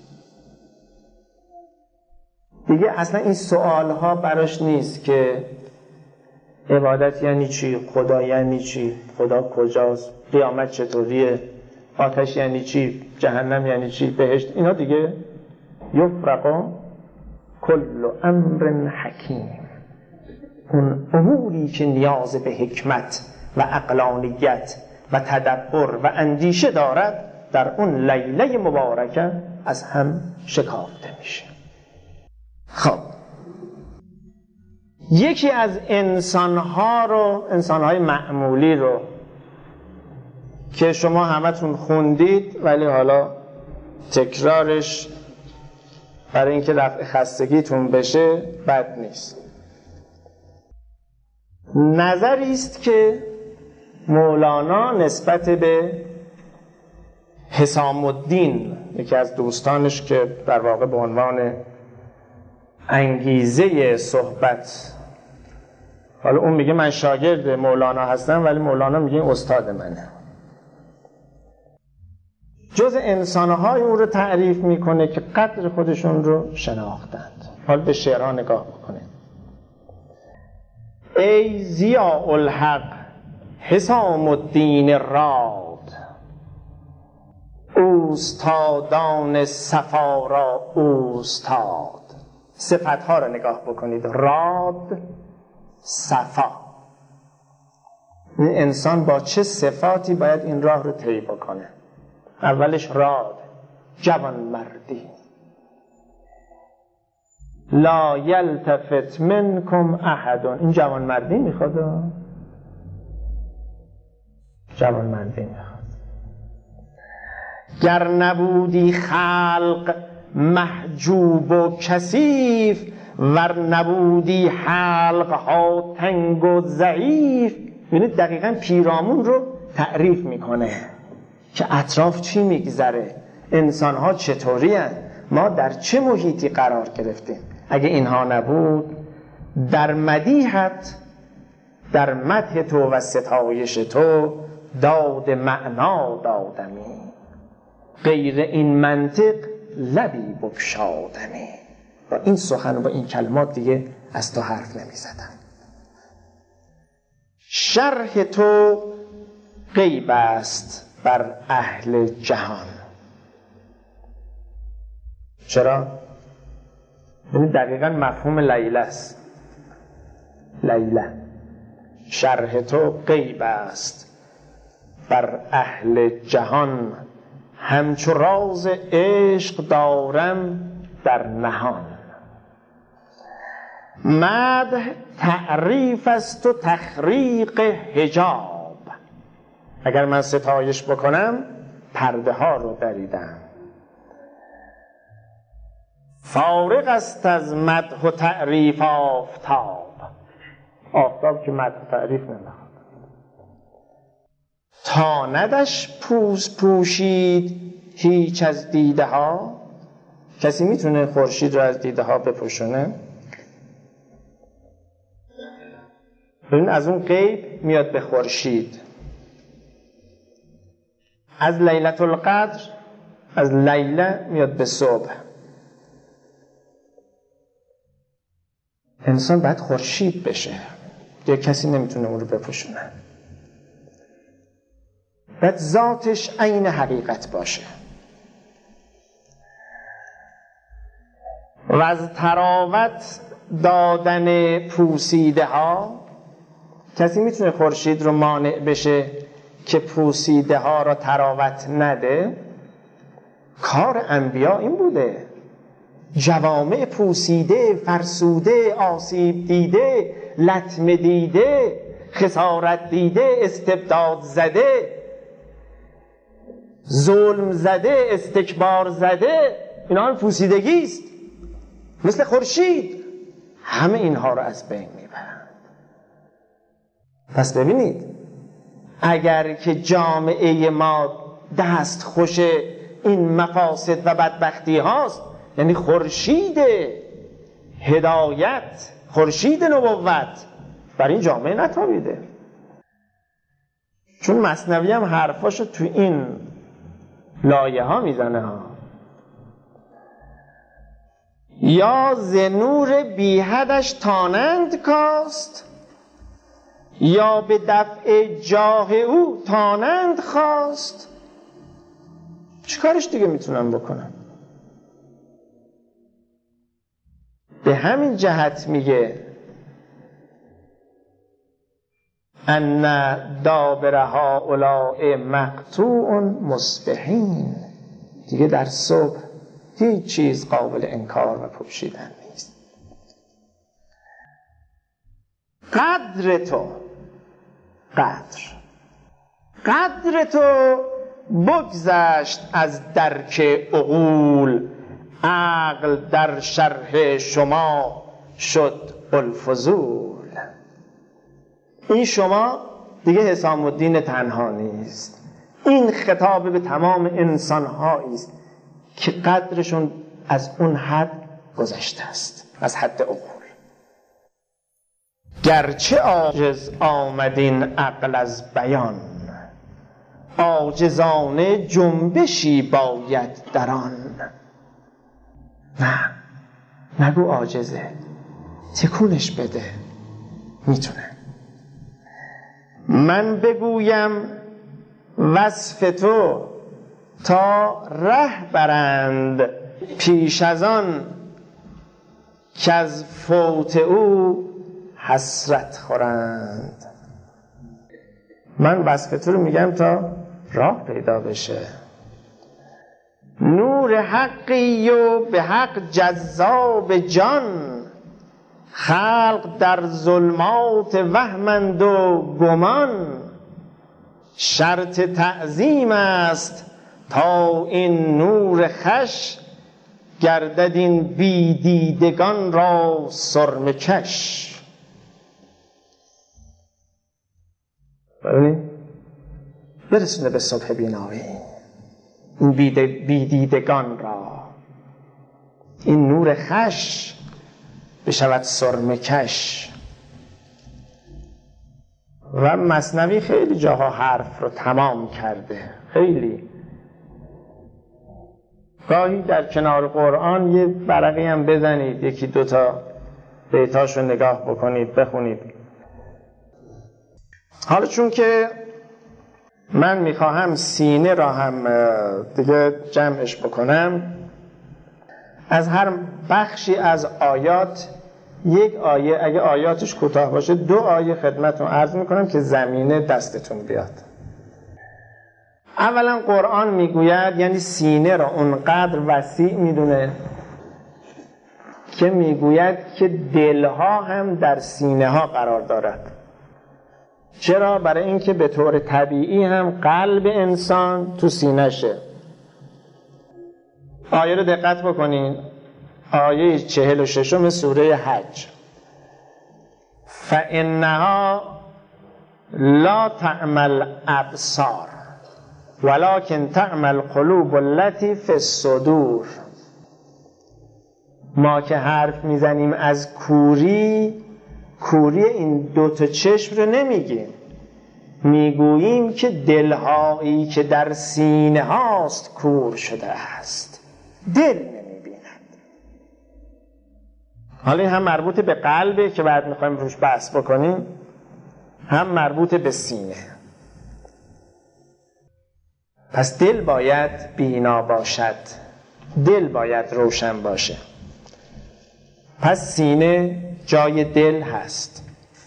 دیگه. اصلا این سوال ها براش نیست که عبادت یعنی چی، خدا یعنی چی، خدا کجاست، قیامت چطوریه، آتش یعنی چی، جهنم یعنی چی، بهشت. اینا دیگه یفرق کل امر حکیم. اون اموری که نیاز به حکمت و عقلانیت و تدبر و اندیشه دارد، در اون لیله مبارکه از هم شکافته میشه. خب یکی از انسانهای معمولی رو که شما همتون خوندید، ولی حالا تکرارش برای اینکه رفع خستگیتون بشه بد نیست. نظری است که مولانا نسبت به حسام الدین، یکی از دوستانش که در واقع به عنوان انگیزه صحبت، حالا اون میگه من شاگرد مولانا هستم ولی مولانا میگه استاد منه، جز انسانهای اون رو تعریف میکنه که قدر خودشون رو شناختند. حالا به شعرها نگاه بکنید. ای ضیاء الحق حسام الدین راد، اوستادان صفا را اوستاد. صفتها رو نگاه بکنید، راد، صفا. این انسان با چه صفاتی باید این راه رو طی بکنه؟ اولش راد، جوان مردی. لا یلتفت منکم احد. این جوان مردی میخواد، جوان مردی میخواد. گر نبودی خلق محجوب و کثیف، ور نبودی حلقها تنگ و ضعیف. ببینید دقیقاً پیرامون رو تعریف میکنه که اطراف چی میگذره، انسانها چطوری هستند، ما در چه محیطی قرار گرفتیم. اگه اینها نبود در مدیحت، در مدح تو و ستایش تو داد معنا دادمی، غیر این منطق لبی بگشادمی. با این سخن و با این کلمات دیگه از تو حرف نمی زدم. شرح تو غیب است بر اهل جهان. چرا؟ یعنی دقیقا مفهوم لیله است. لیله شرح تو غیب است بر اهل جهان، همچو راز عشق دارم در نهان. مدح تعریف است و تخریق حجاب، اگر من ستایش بکنم پرده ها رو دریدم. فارغ است از مدح و تعریف آفتاب، آفتاب که مدح و تعریف نمیخواد. تا ندش پوشید هیچ از دیده ها. کسی میتونه خورشید رو از دیده ها بپوشونه؟ ببین از اون غیب میاد به خورشید. از لیلة القدر، از لیله میاد به صبح. انسان باید خورشید بشه، دیگه کسی نمیتونه اون رو بپوشونه. باید ذاتش عین حقیقت باشه. و از تراوت دادن پوسیده ها، کسی میتونه خورشید رو مانع بشه که پوسیده ها را تراوت نده؟ کار انبیا این بوده. جوامع پوسیده، فرسوده، آسیب دیده، لطمه دیده، خسارت دیده، استبداد زده، ظلم زده، استکبار زده، اینا هم پوسیدگی است. مثل خورشید همه اینها رو از بین میبرند. پس ببینید اگر که جامعه ما دست خوش این مفاسد و بدبختی هاست، یعنی خورشید هدایت، خورشید نبوت بر این جامعه نتابیده. چون مثنوی هم حرفاشو تو این لایه ها میزنه ها. یا ز نور بی حدش تانند کاست، یا به دفع جاه او تانند خواست. چیکارش دیگه میتونم بکنم؟ به همین جهت میگه ان دابر هؤلاء مقطوع مصبحین. دیگه در صبح هیچ چیز قابل انکار و پوشیدن نیست. قدر تو، قدر تو بگذشت از درک عقول، عقل در شرح شما شد الفضول. این شما دیگه حسام الدین تنها نیست، این خطاب به تمام انسان‌هایی است که قدرشون از اون حد گذشته است، از حد عقول. گرچه عاجز آمدین عقل از بیان، عاجزانه جنبشی باید در آن. نه نگو عاجزه، تکونش بده، میتونه. من بگویم وصف تو تا ره برند، پیش از آن که از فوت او حسرت خورند. من وصف تو رو میگم تا راه پیدا بشه. نور حقی و به حق جذاب جان، خلق در ظلمات وهمند و گمان. شرط تعظیم است تا این نور خوش، گردد این بیدیدگان را سرمه کش. برسونه به صبح بینایی این بیدیدگان را، این نور خش بشود سرمه کش. و مثنوی خیلی جاها حرف رو تمام کرده، خیلی گاهی در کنار قرآن یه ورقی هم بزنید، یکی دوتا بیتاش رو نگاه بکنید، بخونید. حالا چون که من میخواهم سینه را هم دیگه جمعش بکنم، از هر بخشی از آیات یک آیه، اگه آیاتش کوتاه باشه 2 آیه خدمتتون عرض میکنم که زمینه دستتون بیاد. اولا قرآن میگوید، یعنی سینه را اونقدر وسیع میدونه که میگوید که دلها هم در سینه ها قرار دارد. چرا؟ برای اینکه به طور طبیعی هم قلب انسان تو سینه شه. آیه رو دقت بکنین، آیه 46 سوره حج. فإنها لا تعمل ابصار ولكن تعمل قلوب التي في الصدور. ما که حرف میزنیم از کوری این 2 چشم رو نمیگیم، میگوییم که دلهایی که در سینه هاست کور شده است، دل نمیبیند. حالا این هم مربوط به قلبه که بعد میخوایم روش بحث بکنیم، هم مربوط به سینه. پس دل باید بینا باشد، دل باید روشن باشه. پس سینه جای دل هست.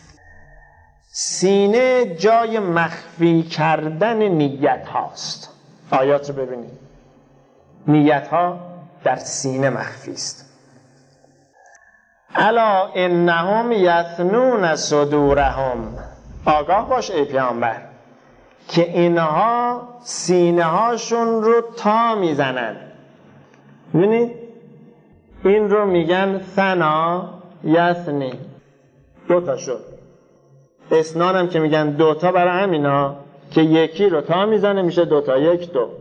سینه جای مخفی کردن نیت هاست. آیات رو ببینید، نیت ها در سینه مخفی است. الا انهم یثنون صدورهم. آگاه باش ای پیامبر که اینها سینه هاشون رو تا میزنن. ببینید این رو میگن ثنا یثنی، 2 تا شد. اسنان هم که میگن 2 تا برای همینا که یکی رو تا میزنه میشه 2 تا، 1 2.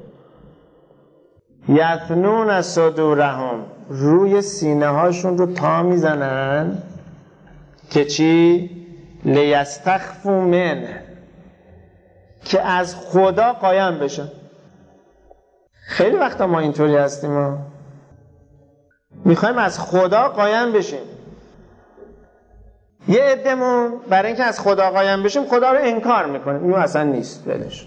یثنون صدورهم، روی سینه هاشون رو تا میزنن که چی؟ لیستخفوا منه، که از خدا قایم بشن. خیلی وقتا ما اینطوری هستیم، ما میخوایم از خدا قایم بشیم. یه عده‌مون برای اینکه از خدا قایم بشیم خدا رو انکار میکنیم، اینو اصلا نیست، ولش.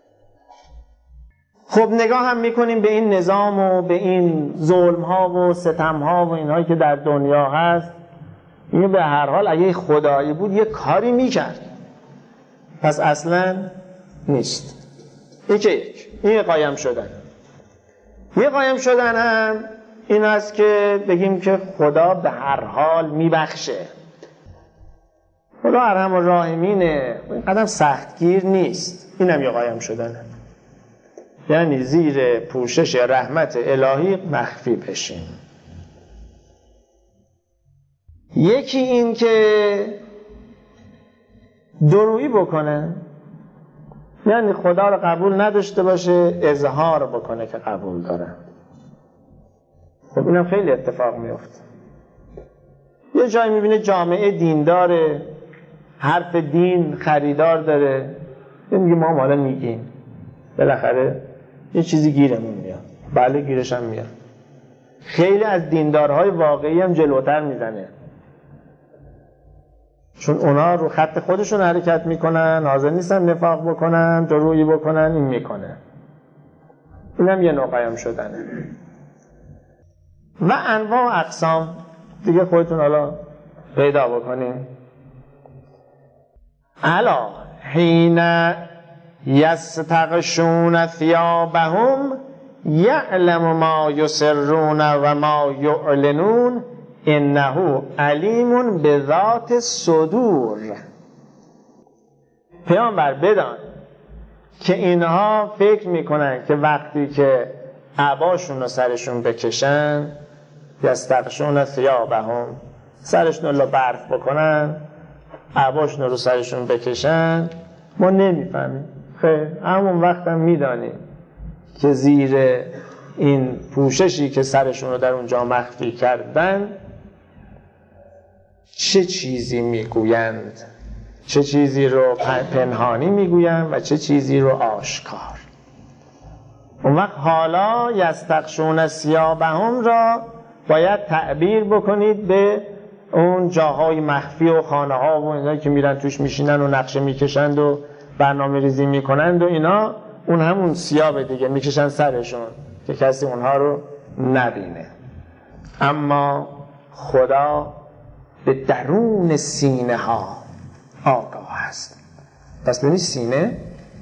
خب نگاه هم میکنیم به این نظام و به این ظلم ها و ستم ها و اینهایی که در دنیا هست. اینو به هر حال اگه خدایی بود یه کاری میکرد، پس اصلا نیست. این قایم شدن. یه قایم شدن هم این است که بگیم که خدا به هر حال میبخشه، خدا ارحم الراحمینه، این قدم سختگیر نیست. این هم یه قایم شدنه، یعنی زیر پوشش رحمت الهی مخفی بشیم. یکی این که درویی بکنه، یعنی خدا رو قبول نداشته باشه، اظهار بکنه که قبول داره. خب اینم خیلی اتفاق میفته. یه جایی میبینه جامعه دینداره، حرف دین خریدار داره، میگه ما حالا میگیم، بالاخره یه چیزی گیرمون میاد. بله گیرش هم میاد. خیلی از دیندارهای واقعی هم جلوتر میزنه، چون اونا رو خط خودشون حرکت میکنن، حاضر نیستن نفاق بکنن، درویی بکنن، این میکنه. اینم یه نوع قایم شدنه. و انواع و اقسام دیگه خودتون حالا پیدا بکنین. الا حین یستغشون ثیابهم یعلم ما یسرون و ما یعلنون انه علیم بذات الصدور. پیامبر بدان که اینها فکر میکنن که وقتی که عباشون رو سرشون بکشن یستغشون ثیابهم، سرشون رو برف بکنن، عباشون رو سرشون بکشن، ما نمیفهمیم. خیر همون وقت هم میدانیم که زیر این پوششی که سرشون رو در اونجا مخفی کردن چه چیزی میگویند، چه چیزی رو پنهانی میگویند و چه چیزی رو آشکار. اون وقت حالا یستغشون ثیابهم را باید تعبیر بکنید به اون جاهای مخفی و خانه ها و اینا که میرن توش میشینن و نقشه میکشند و برنامه ریزی میکنند و اینا، اون همون ثیاب دیگه میکشن سرشون که کسی اونها رو نبینه. اما خدا به درون سینه ها آگاه است. پس ببینید سینه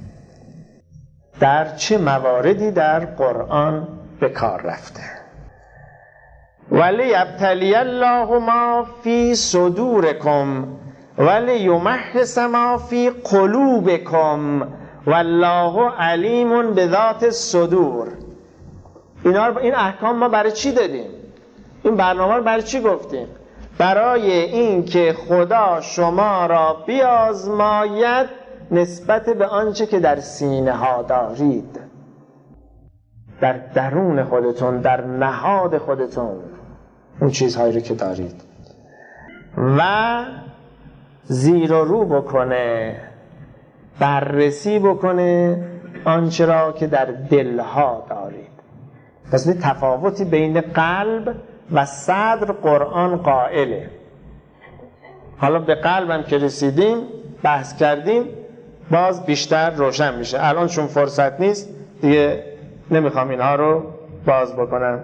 در چه مواردی در قرآن به کار رفته. وَلِيَبْتَلِيَ اللَّهُ مَا فِي صُدُورِكُمْ وَلِيُمَحِّصَ مَا فِي قُلُوبِكُمْ وَاللَّهُ عَلِیمٌ بِذَاتِ الصُّدُورِ. این احکام ما برای چی دادیم؟ این برنامه رو برای چی گفتیم؟ برای این که خدا شما را بیازماید نسبت به آنچه که در سینه ها دارید، در درون خودتون، در نهاد خودتون، اون چیزهایی رو که دارید، و زیر و رو بکنه، بررسی بکنه آنچه را که در دلها دارید. پس تفاوتی بین قلب و صدر قرآن قائله. حالا به قلبم که رسیدیم بحث کردیم باز بیشتر روشن میشه. الان چون فرصت نیست دیگه نمیخوام اینها رو باز بکنم.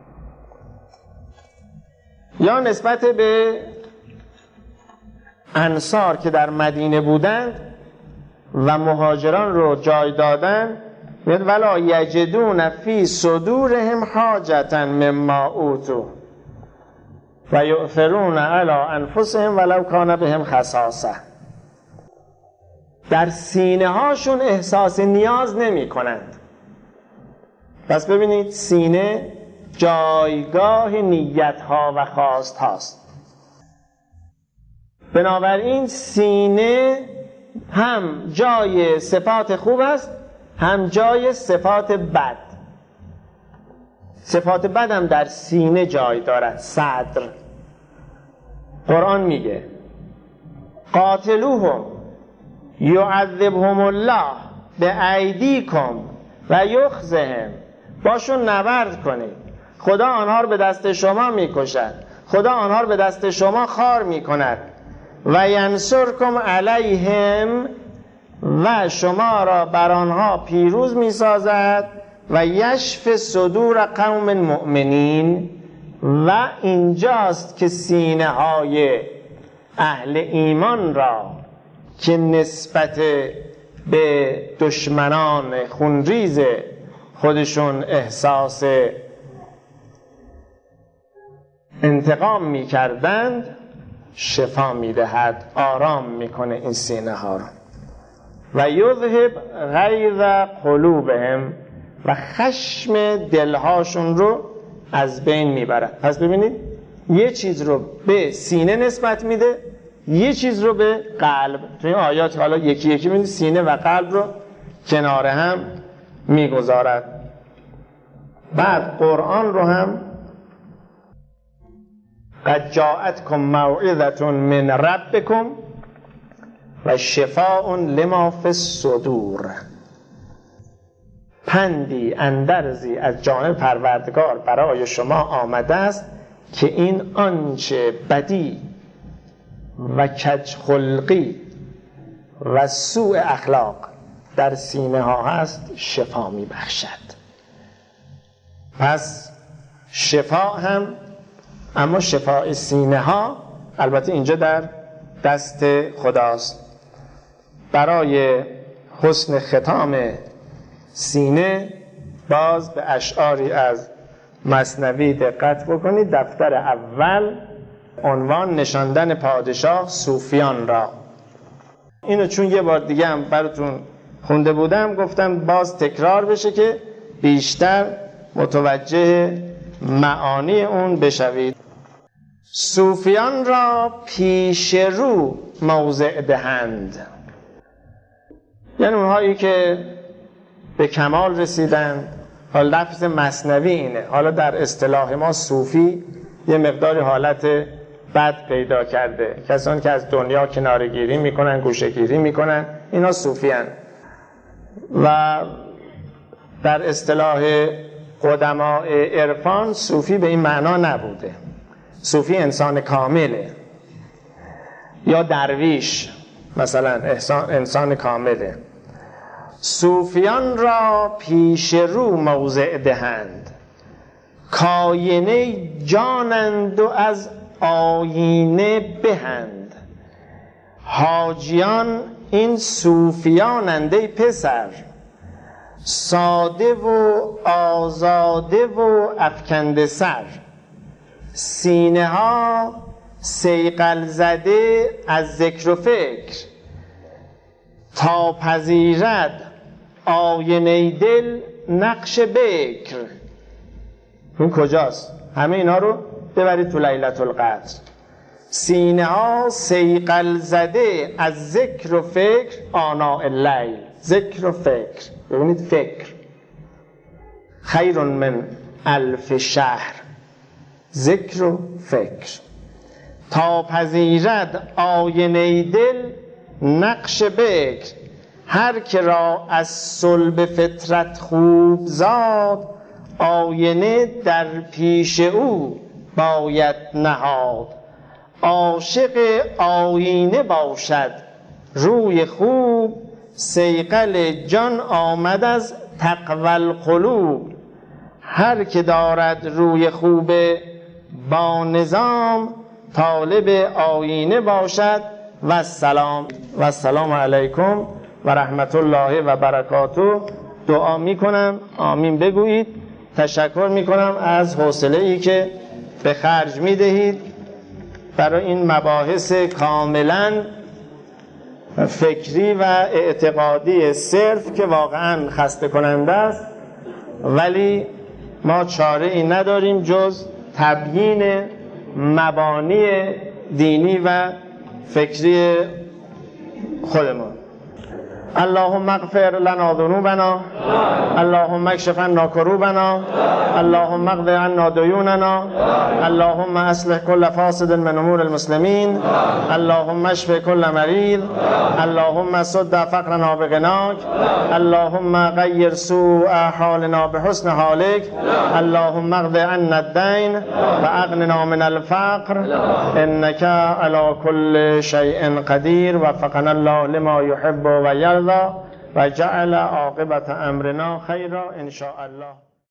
یا نسبت به انصار که در مدینه بودند و مهاجران رو جای دادن، میاد ولا یجدون فی صدورهم حاجتا مما اوتوا و یؤثرون علی انفسهم ولو کان بهم خصاصه. در سینه هاشون احساس نیاز نمی کنند. پس ببینید سینه جایگاه نیت ها و خواست هاست. بنابراین سینه هم جای صفات خوب است هم جای صفات بد. صفات بد هم در سینه جای دارد. صدر قرآن میگه قاتلوهم یعذبهم الله بایدیکم و یخزهم، باشون نبرد کنید، خدا آنها رو به دست شما میکشد، خدا آنها رو به دست شما خار میکند، و ینصرکم علیهم، و شما را بر آنها پیروز میسازد، و یشفی صدور قوم مؤمنین. و اینجاست که سینه های اهل ایمان را که نسبت به دشمنان خونریز خودشون احساس انتقام میکردند شفا میدهد، آرام میکنه این سینه ها را. و یذهب غیظ قلوبهم، و خشم دلهاشون رو از بین میبرد. پس ببینید یه چیز رو به سینه نسبت میده، یه چیز رو به قلب. تو این آیات حالا یکی یکی ببینید سینه و قلب رو کنار هم میگذارد. بعد قرآن رو هم قد جاءتکم موعظة من ربکم و شفاء لما فی الصدور، پندی اندرزی از جانب پروردگار برای شما آمده است که این آنچه بدی و کج خلقی و سوء اخلاق در سینه ها هست شفا می بخشد. پس شفا هم، اما شفای سینه ها البته اینجا در دست خداست. برای حسن ختام سینه باز به اشعاری از مثنوی دقت بکنید. دفتر اول، عنوان نشاندن پادشاه صوفیان را. اینو چون یه بار دیگه هم براتون خونده بودم گفتم باز تکرار بشه که بیشتر متوجه معانی اون بشوید. صوفیان را پیش رو موضع دهند، یعنی اونهایی که به کمال رسیدند. حالا لفظ مثنوی اینه، حالا در اصطلاح ما صوفی یه مقداری حالت بد پیدا کرده. کسانی که از دنیا کناره‌گیری میکنن، گوشه‌گیری میکنن، اینا صوفیان. و در اصطلاح قدماء عرفان صوفی به این معنا نبوده. صوفی انسان کامله، یا درویش مثلا انسان کامله. صوفیان را پیش رو موضع دهند، کاینه جانند و از آینه بهند. حاجیان این صوفیانند ای پسر، ساده و آزاده و افکنده سر. سینه ها صیقل زده از ذکر و فکر، تا پذیرد آینه دل نقش بکر. این کجاست؟ همه اینا رو ببرید تو لیلة القدر. سینه ها صیقل زده از ذکر و فکر آناء اللیل. ذکر و فکر، ببینید فکر خیر من الف شهر. ذکر و فکر تا پذیرد آینه دل نقش بکر. هر که را از صلب فطرت خوب زاد، آینه در پیش او باید نهاد. عاشق آینه باشد روی خوب، صیقل جان آمد از تقوی القلوب. هر که دارد روی خوب با نظام، طالب آینه باشد. و السلام علیکم و رحمت الله و برکاته. دعا میکنم آمین بگویید. تشکر میکنم از حوصله‌ای که به خرج میدهید برای این مباحث کاملا فکری و اعتقادی صرف که واقعا خسته کننده است، ولی ما چاره ای نداریم جز تبیین مبانی دینی و فکری خودمون. اللهم اغفر لنا ذنوبنا، اللهم اکشف عنا کروبنا، اللهم اقض عنا ديوننا، اللهم اصلح كل فاسد من امور المسلمين، اللهم اشف كل مريض، اللهم سد فقرنا بغناك، اللهم غير سوء حالنا بحسن حالك، اللهم اقض عنا الدين واغننا من الفقر، انك على كل شيء قدير. وفقنا الله لما يحب و يرضى و جعل عاقبت امرنا خیرا ان شاء الله.